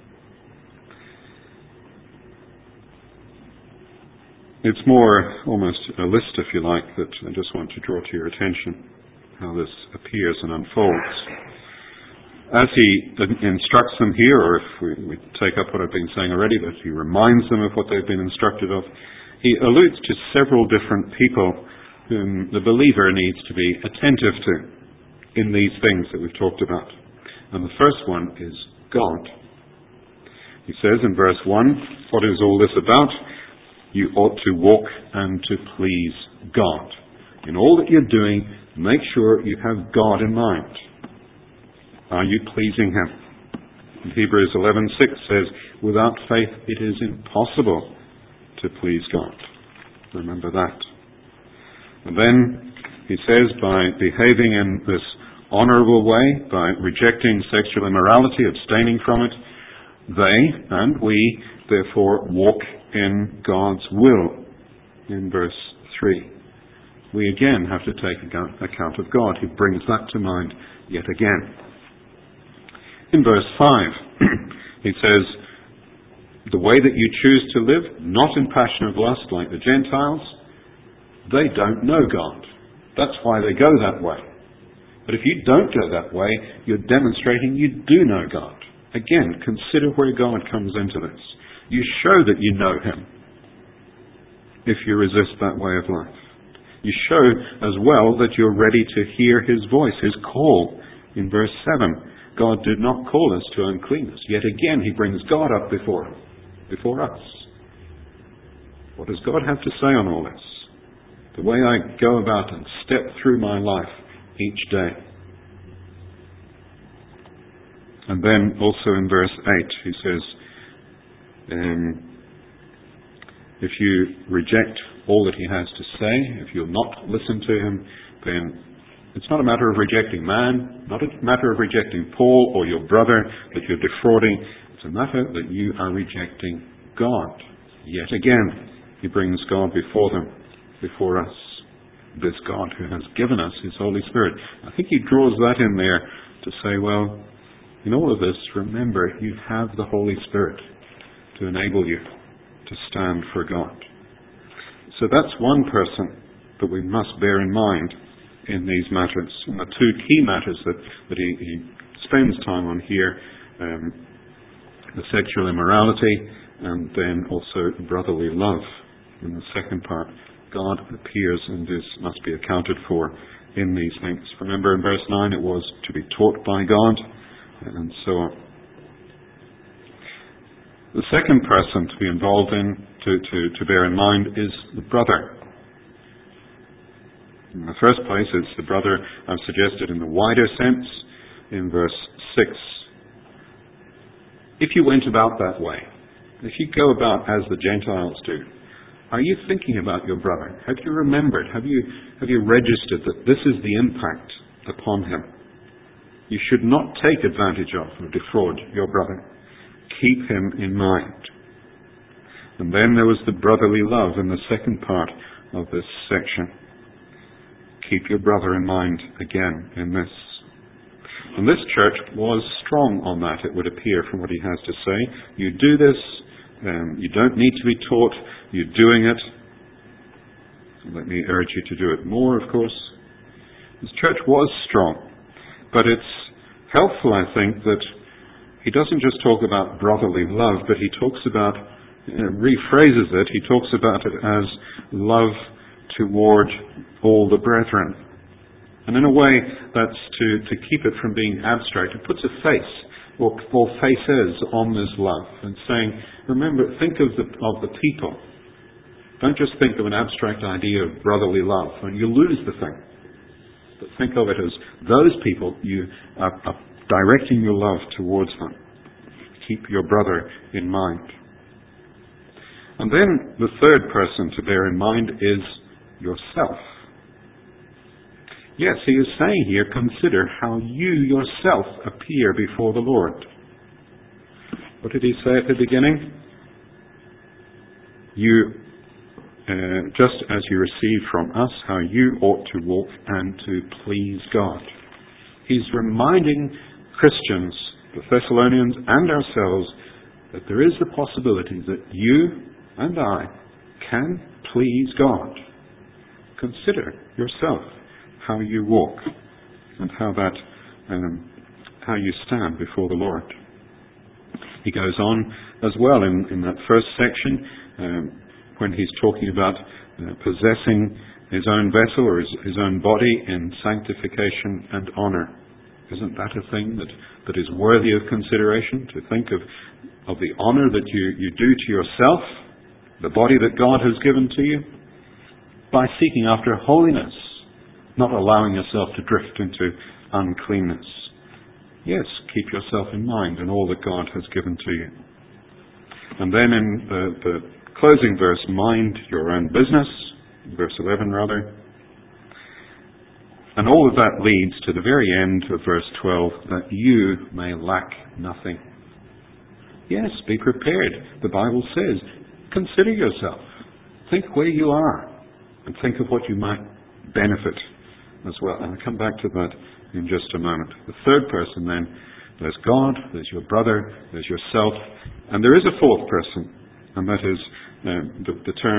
It's more almost a list, if you like, that I just want to draw to your attention, how this appears and unfolds. As he instructs them here, or if we, we take up what I've been saying already, that he reminds them of what they've been instructed of, he alludes to several different people whom the believer needs to be attentive to in these things that we've talked about. And the first one is God. He says in verse one, what is all this about? You ought to walk and to please God. In all that you're doing, make sure you have God in mind. Are you pleasing him? And Hebrews eleven six says, without faith it is impossible to please God. Remember that. And then he says, by behaving in this honourable way, by rejecting sexual immorality, abstaining from it, they and we therefore walk in God's will. In verse three. We again have to take account of God, who brings that to mind yet again. In verse five, he says, the way that you choose to live, not in passion of lust like the Gentiles, they don't know God. That's why they go that way. But if you don't go that way, you're demonstrating you do know God. Again, consider where God comes into this. You show that you know Him if you resist that way of life. You show as well that you're ready to hear His voice, His call. In verse seven, God did not call us to uncleanness. Yet again, He brings God up before, before us. What does God have to say on all this? The way I go about and step through my life each day. And then also in verse eight, He says, um, if you reject all that He has to say, if you'll not listen to Him, then it's not a matter of rejecting man, not a matter of rejecting Paul or your brother that you're defrauding. It's a matter that you are rejecting God. Yet again, He brings God before them, before us. This God who has given us His Holy Spirit. I think He draws that in there to say, well, in all of this, remember, you have the Holy Spirit to enable you to stand for God. So that's one person that we must bear in mind in these matters. And the two key matters that, that he, he spends time on here, um, the sexual immorality and then also brotherly love. In the second part, God appears and is, must be accounted for in these things. Remember in verse nine it was to be taught by God and so on. The second person to be involved in, to, to, to bear in mind, is the brother. In the first place, it's the brother I've suggested in the wider sense in verse six. If you went about that way, if you go about as the Gentiles do, are you thinking about your brother? Have you remembered? Have you, have you registered that this is the impact upon him? You should not take advantage of or defraud your brother. Keep him in mind. And then there was the brotherly love in the second part of this section. Keep your brother in mind again in this. And this church was strong on that, it would appear, from what he has to say. You do this, um, you don't need to be taught, you're doing it. Let me urge you to do it more, of course. This church was strong, but it's helpful, I think, that he doesn't just talk about brotherly love, but he talks about, uh, rephrases it, he talks about it as love toward all the brethren. And in a way, that's to, to keep it from being abstract. It puts a face, or, or faces, on this love, and saying, remember, think of the, of the people. Don't just think of an abstract idea of brotherly love, and you lose the thing. But think of it as those people, you are, are directing your love towards them. Keep your brother in mind. And then the third person to bear in mind is yourself. Yes, he is saying here, consider how you yourself appear before the Lord. What did he say at the beginning? You, uh, just as you received from us, how you ought to walk and to please God. He's reminding Christians, the Thessalonians and ourselves, that there is the possibility that you and I can please God. Consider yourself how you walk and how that um, how you stand before the Lord. He goes on as well in, in that first section um, when he's talking about uh, possessing his own vessel or his, his own body in sanctification and honor. Isn't that a thing that, that is worthy of consideration? To think of, of the honor that you, you do to yourself, the body that God has given to you, by seeking after holiness, not allowing yourself to drift into uncleanness. Yes, keep yourself in mind in all that God has given to you. And then in the, the closing verse, mind your own business, verse eleven rather. And all of that leads to the very end of verse twelve, that you may lack nothing. Yes, be prepared. The Bible says, consider yourself. Think where you are. And think of what you might benefit as well. And I'll come back to that in just a moment. The third person then, there's God, there's your brother, there's yourself, and there is a fourth person, and that is um, the, the term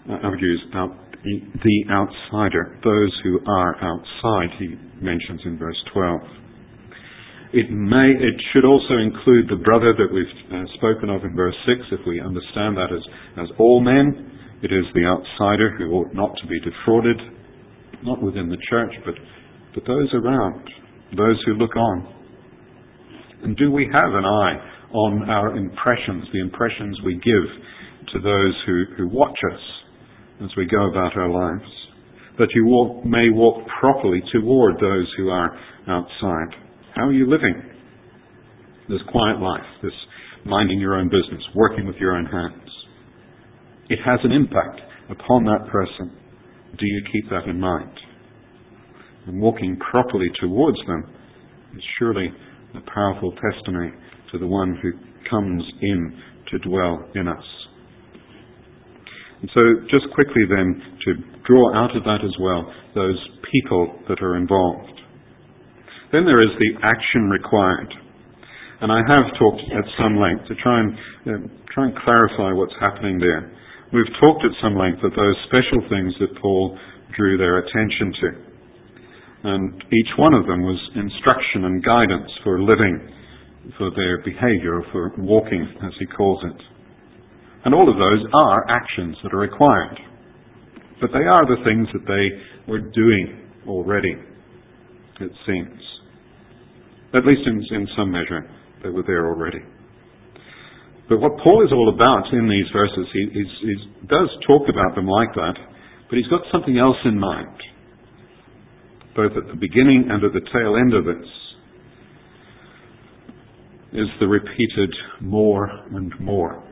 I would use out, the outsider, those who are outside, he mentions in verse twelve. It may, it should also include the brother that we've uh, spoken of in verse six, if we understand that as, as all men. It is the outsider who ought not to be defrauded, not within the church, but, but those around, those who look on. And do we have an eye on our impressions, the impressions we give to those who, who watch us as we go about our lives? That you walk, may walk properly toward those who are outside. How are you living? This quiet life, this minding your own business, working with your own hands. It has an impact upon that person. Do you keep that in mind? And walking properly towards them is surely a powerful testimony to the one who comes in to dwell in us. And so just quickly then, to draw out of that as well, those people that are involved. Then there is the action required. And I have talked at some length to try and, uh, try and clarify what's happening there. We've talked at some length of those special things that Paul drew their attention to. And each one of them was instruction and guidance for living, for their behavior, for walking, as he calls it. And all of those are actions that are required. But they are the things that they were doing already, it seems. At least in, in some measure, they were there already. But what Paul is all about in these verses, he, he, he does talk about them like that, but he's got something else in mind, both at the beginning and at the tail end of this, is the repeated more and more.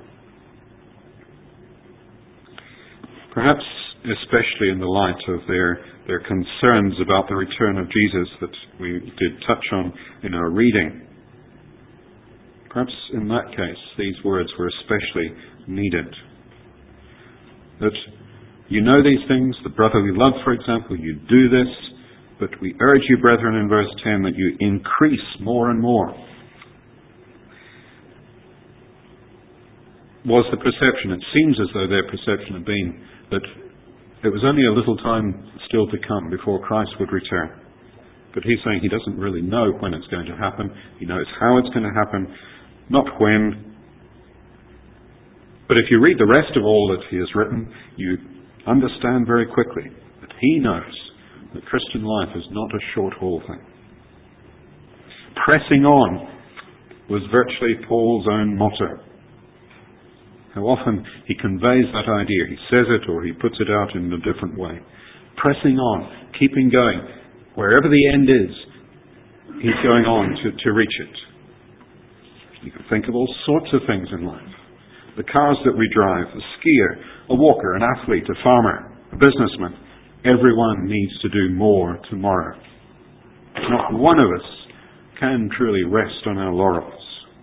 Perhaps especially in the light of their, their concerns about the return of Jesus that we did touch on in our reading. Perhaps in that case, these words were especially needed. That you know these things, the brotherly love, for example, you do this, but we urge you, brethren, in verse ten, that you increase more and more. Was the perception, it seems as though their perception had been that it was only a little time still to come before Christ would return. But he's saying he doesn't really know when it's going to happen. He knows how it's going to happen, not when. But if you read the rest of all that he has written, you understand very quickly that he knows that Christian life is not a short-haul thing. Pressing on was virtually Paul's own motto. How often he conveys that idea. He says it or he puts it out in a different way. Pressing on, keeping going. Wherever the end is, he's going on to, to reach it. You can think of all sorts of things in life. The cars that we drive, a skier, a walker, an athlete, a farmer, a businessman. Everyone needs to do more tomorrow. Not one of us can truly rest on our laurels.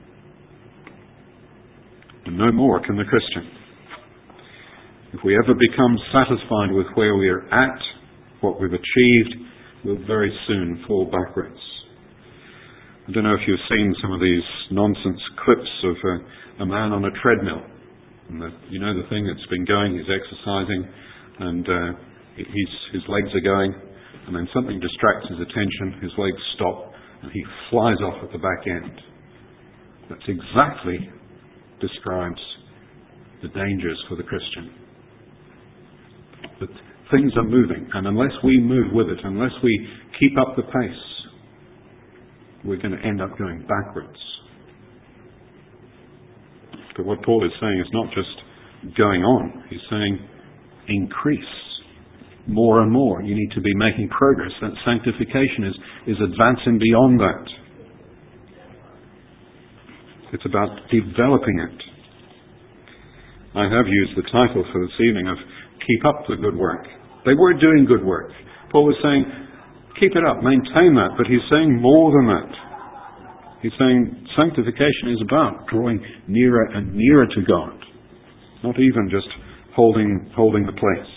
And no more can the Christian. If we ever become satisfied with where we are at, what we've achieved, we'll very soon fall backwards. I don't know if you've seen some of these nonsense clips of a, a man on a treadmill. And the, you know the thing that's been going, he's exercising, and uh, he's, his legs are going, and then something distracts his attention, his legs stop, and he flies off at the back end. That's exactly describes the dangers for the Christian. That things are moving, and unless we move with it, unless we keep up the pace, we're going to end up going backwards. But what Paul is saying is not just going on. He's saying increase more and more. You need to be making progress. That sanctification is, is advancing beyond that. It's about developing it. I have used the title for this evening of Keep Up the Good Work. They were doing good work. Paul was saying, keep it up, maintain that, but he's saying more than that. He's saying sanctification is about drawing nearer and nearer to God, not even just holding, holding the place.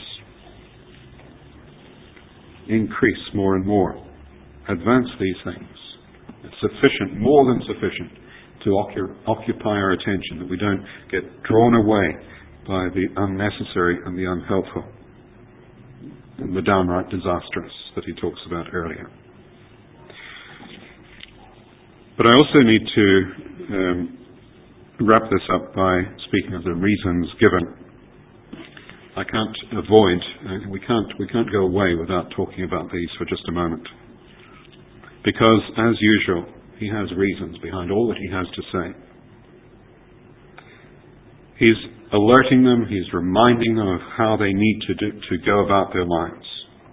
Increase more and more. Advance these things. It's sufficient, more than sufficient, to occupy our attention, that we don't get drawn away by the unnecessary and the unhelpful, and the downright disastrous that he talks about earlier. But I also need to um, wrap this up by speaking of the reasons given. I can't avoid, uh, we can't we can't go away without talking about these for just a moment. Because, as usual, he has reasons behind all that he has to say. He's alerting them, he's reminding them of how they need to do, to go about their lives.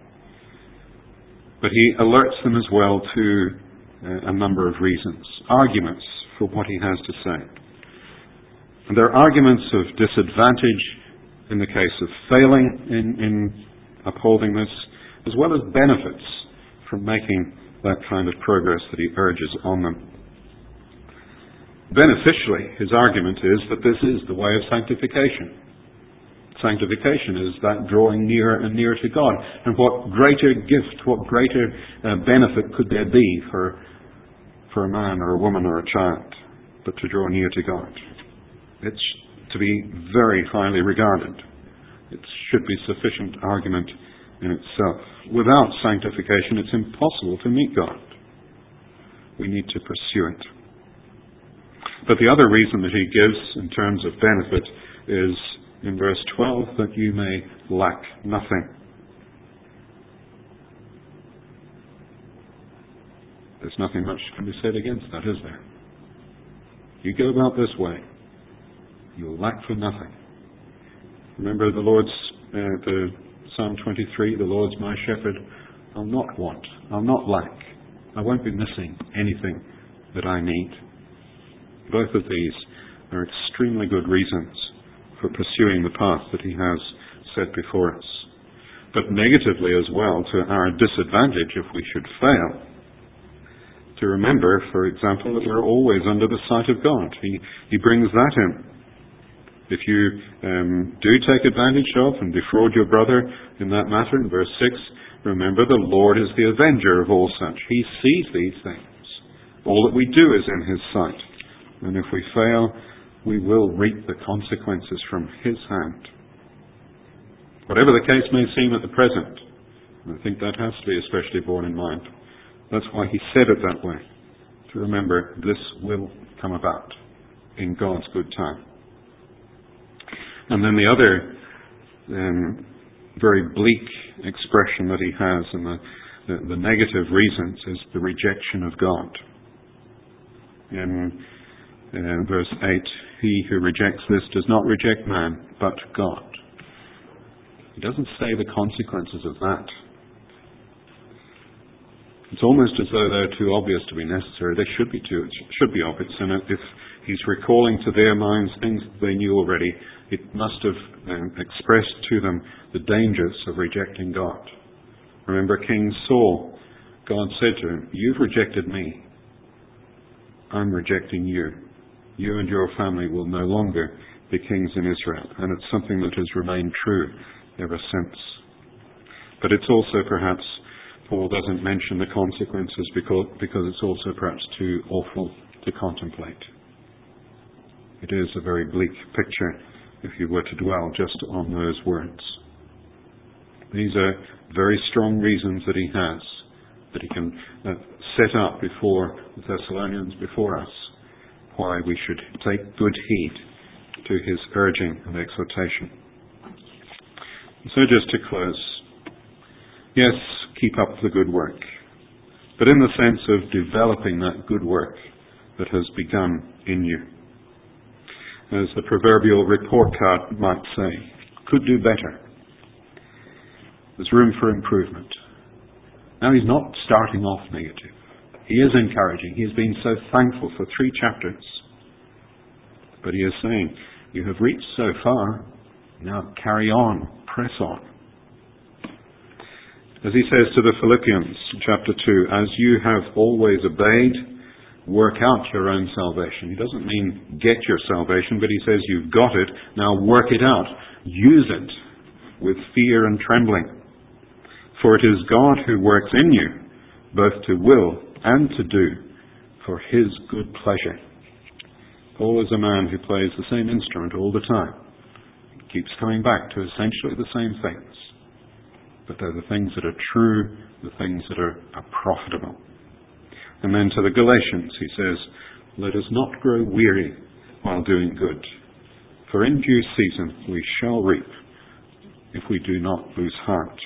But he alerts them as well to uh, a number of reasons, arguments for what he has to say. And there are arguments of disadvantage in the case of failing in, in upholding this, as well as benefits from making that kind of progress that he urges on them. Beneficially, his argument is that this is the way of sanctification. Sanctification is that drawing nearer and nearer to God. And what greater gift, what greater uh, benefit could there be for, for a man or a woman or a child but to draw near to God? It's to be very highly regarded. It should be sufficient argument in itself. Without sanctification, it's impossible to meet God. We need to pursue it. But the other reason that he gives in terms of benefit is in verse twelve, that you may lack nothing. There's nothing much can be said against that, is there? You go about this way, you'll lack for nothing. Remember the Lord's, uh, the Psalm twenty-three, the Lord's my shepherd, I'll not want, I'll not lack. I won't be missing anything that I need. Both of these are extremely good reasons for pursuing the path that he has set before us. But negatively as well, to our disadvantage if we should fail, to remember, for example, that we're always under the sight of God. He, he brings that in. If you um, do take advantage of and defraud your brother in that matter, in verse six, remember the Lord is the avenger of all such. He sees these things. All that we do is in his sight. And if we fail, we will reap the consequences from his hand. Whatever the case may seem at the present, I think that has to be especially borne in mind. That's why he said it that way. To remember, this will come about in God's good time. And then the other um, very bleak expression that he has in the, the, the negative reasons is the rejection of God. In uh, verse eight, he who rejects this does not reject man, but God. He doesn't say the consequences of that. It's almost as though they're too obvious to be necessary. They should be too. It should be obvious. And if he's recalling to their minds things they knew already, it must have um, expressed to them the dangers of rejecting God. Remember King Saul, God said to him, you've rejected me. I'm rejecting you. You and your family will no longer be kings in Israel. And it's something that has remained true ever since. But it's also perhaps, Paul doesn't mention the consequences because, because it's also perhaps too awful to contemplate. It is a very bleak picture if you were to dwell just on those words. These are very strong reasons that he has, that he can uh, set up before the Thessalonians, before us, why we should take good heed to his urging and exhortation. So just to close, yes, keep up the good work, but in the sense of developing that good work that has begun in you. As the proverbial report card might say, could do better. There's room for improvement. Now he's not starting off negative. He is encouraging. He has been so thankful for three chapters. But he is saying, you have reached so far, now carry on, press on. As he says to the Philippians, chapter two, as you have always obeyed, work out your own salvation. He doesn't mean get your salvation, but he says you've got it, now work it out. Use it with fear and trembling. For it is God who works in you, both to will and to do, for his good pleasure. Paul is a man who plays the same instrument all the time. keeps coming back to essentially the same things. But they're the things that are true, the things that are, are profitable. And then to the Galatians, he says, let us not grow weary while doing good, for in due season we shall reap if we do not lose heart.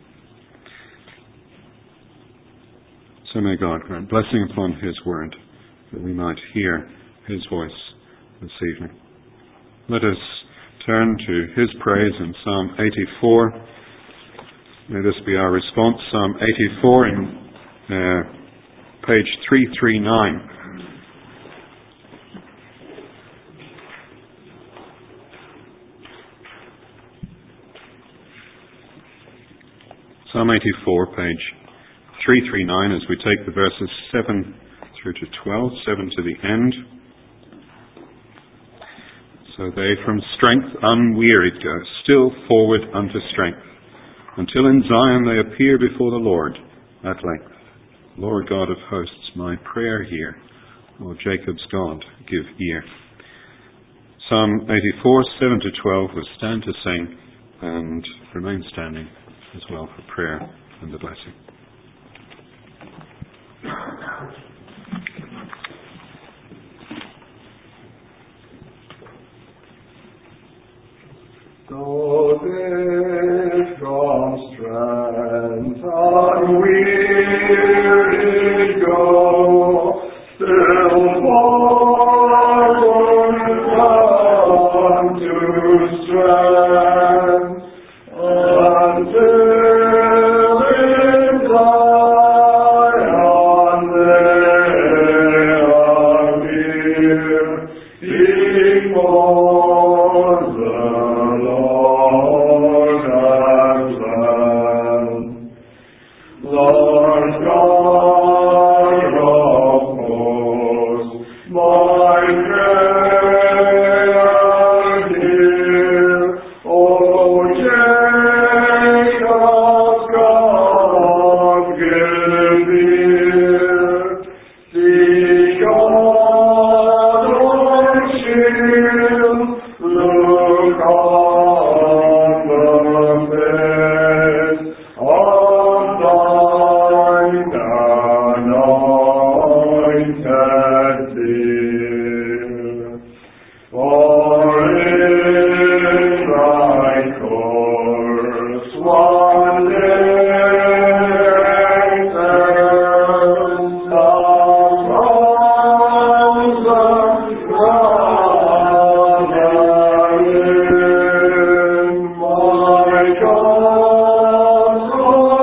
So may God grant blessing upon his word, that we might hear his voice this evening. Let us turn to his praise in Psalm eighty-four. May this be our response. Psalm eighty-four in uh, page three thirty-nine. Psalm eighty-four, page three thirty-nine, as we take the verses seven through to twelve, seven to the end. So they from strength unwearied go, still forward unto strength, until in Zion they appear before the Lord at length. Lord God of hosts, my prayer hear. O Jacob's God, give ear. Psalm eighty-four, seven to twelve, we'll stand to sing and remain standing as well for prayer and the blessing. So they from strength unwearied go, still forward unto strength, until in Zion they appear before the Lord at length. Lord God of hosts, my prayer hear. O Jacob's God, give ear. See God our shield, look on the face of thine anointed dear. For in thy course one day turns the thousand gathering. My God's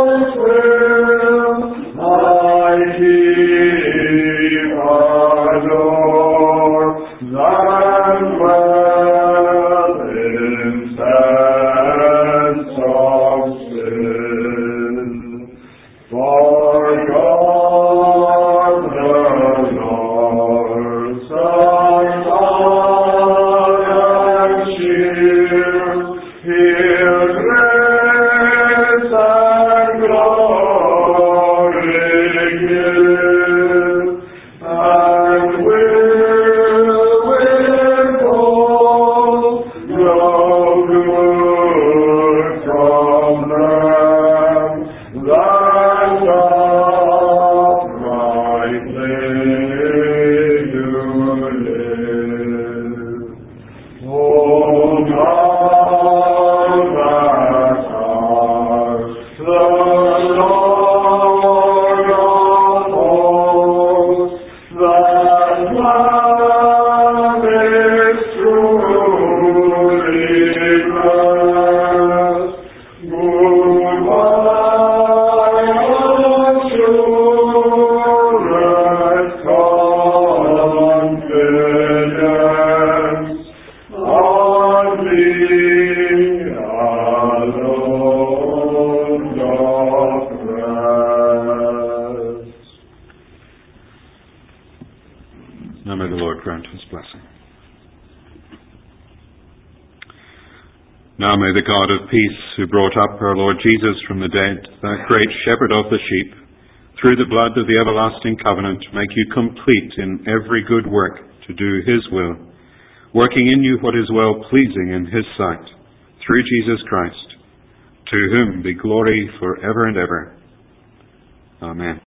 will I keep adore, than dwell in sense of sin. For God the Lord, sun, and shield, His grace and glory give, and will withhold no good from them that uprightly do live. O thou that art the Lord of hosts, that lovest truly blessed, good wine assurance, confidence, on thee alone doth rest. Now may the Lord grant his blessing. Now may the God of peace, who brought up our Lord Jesus from the dead, that great shepherd of the sheep, through the blood of the everlasting covenant, make you complete in every good work to do his will, working in you what is well pleasing in his sight, through Jesus Christ, to whom be glory for ever and ever. Amen.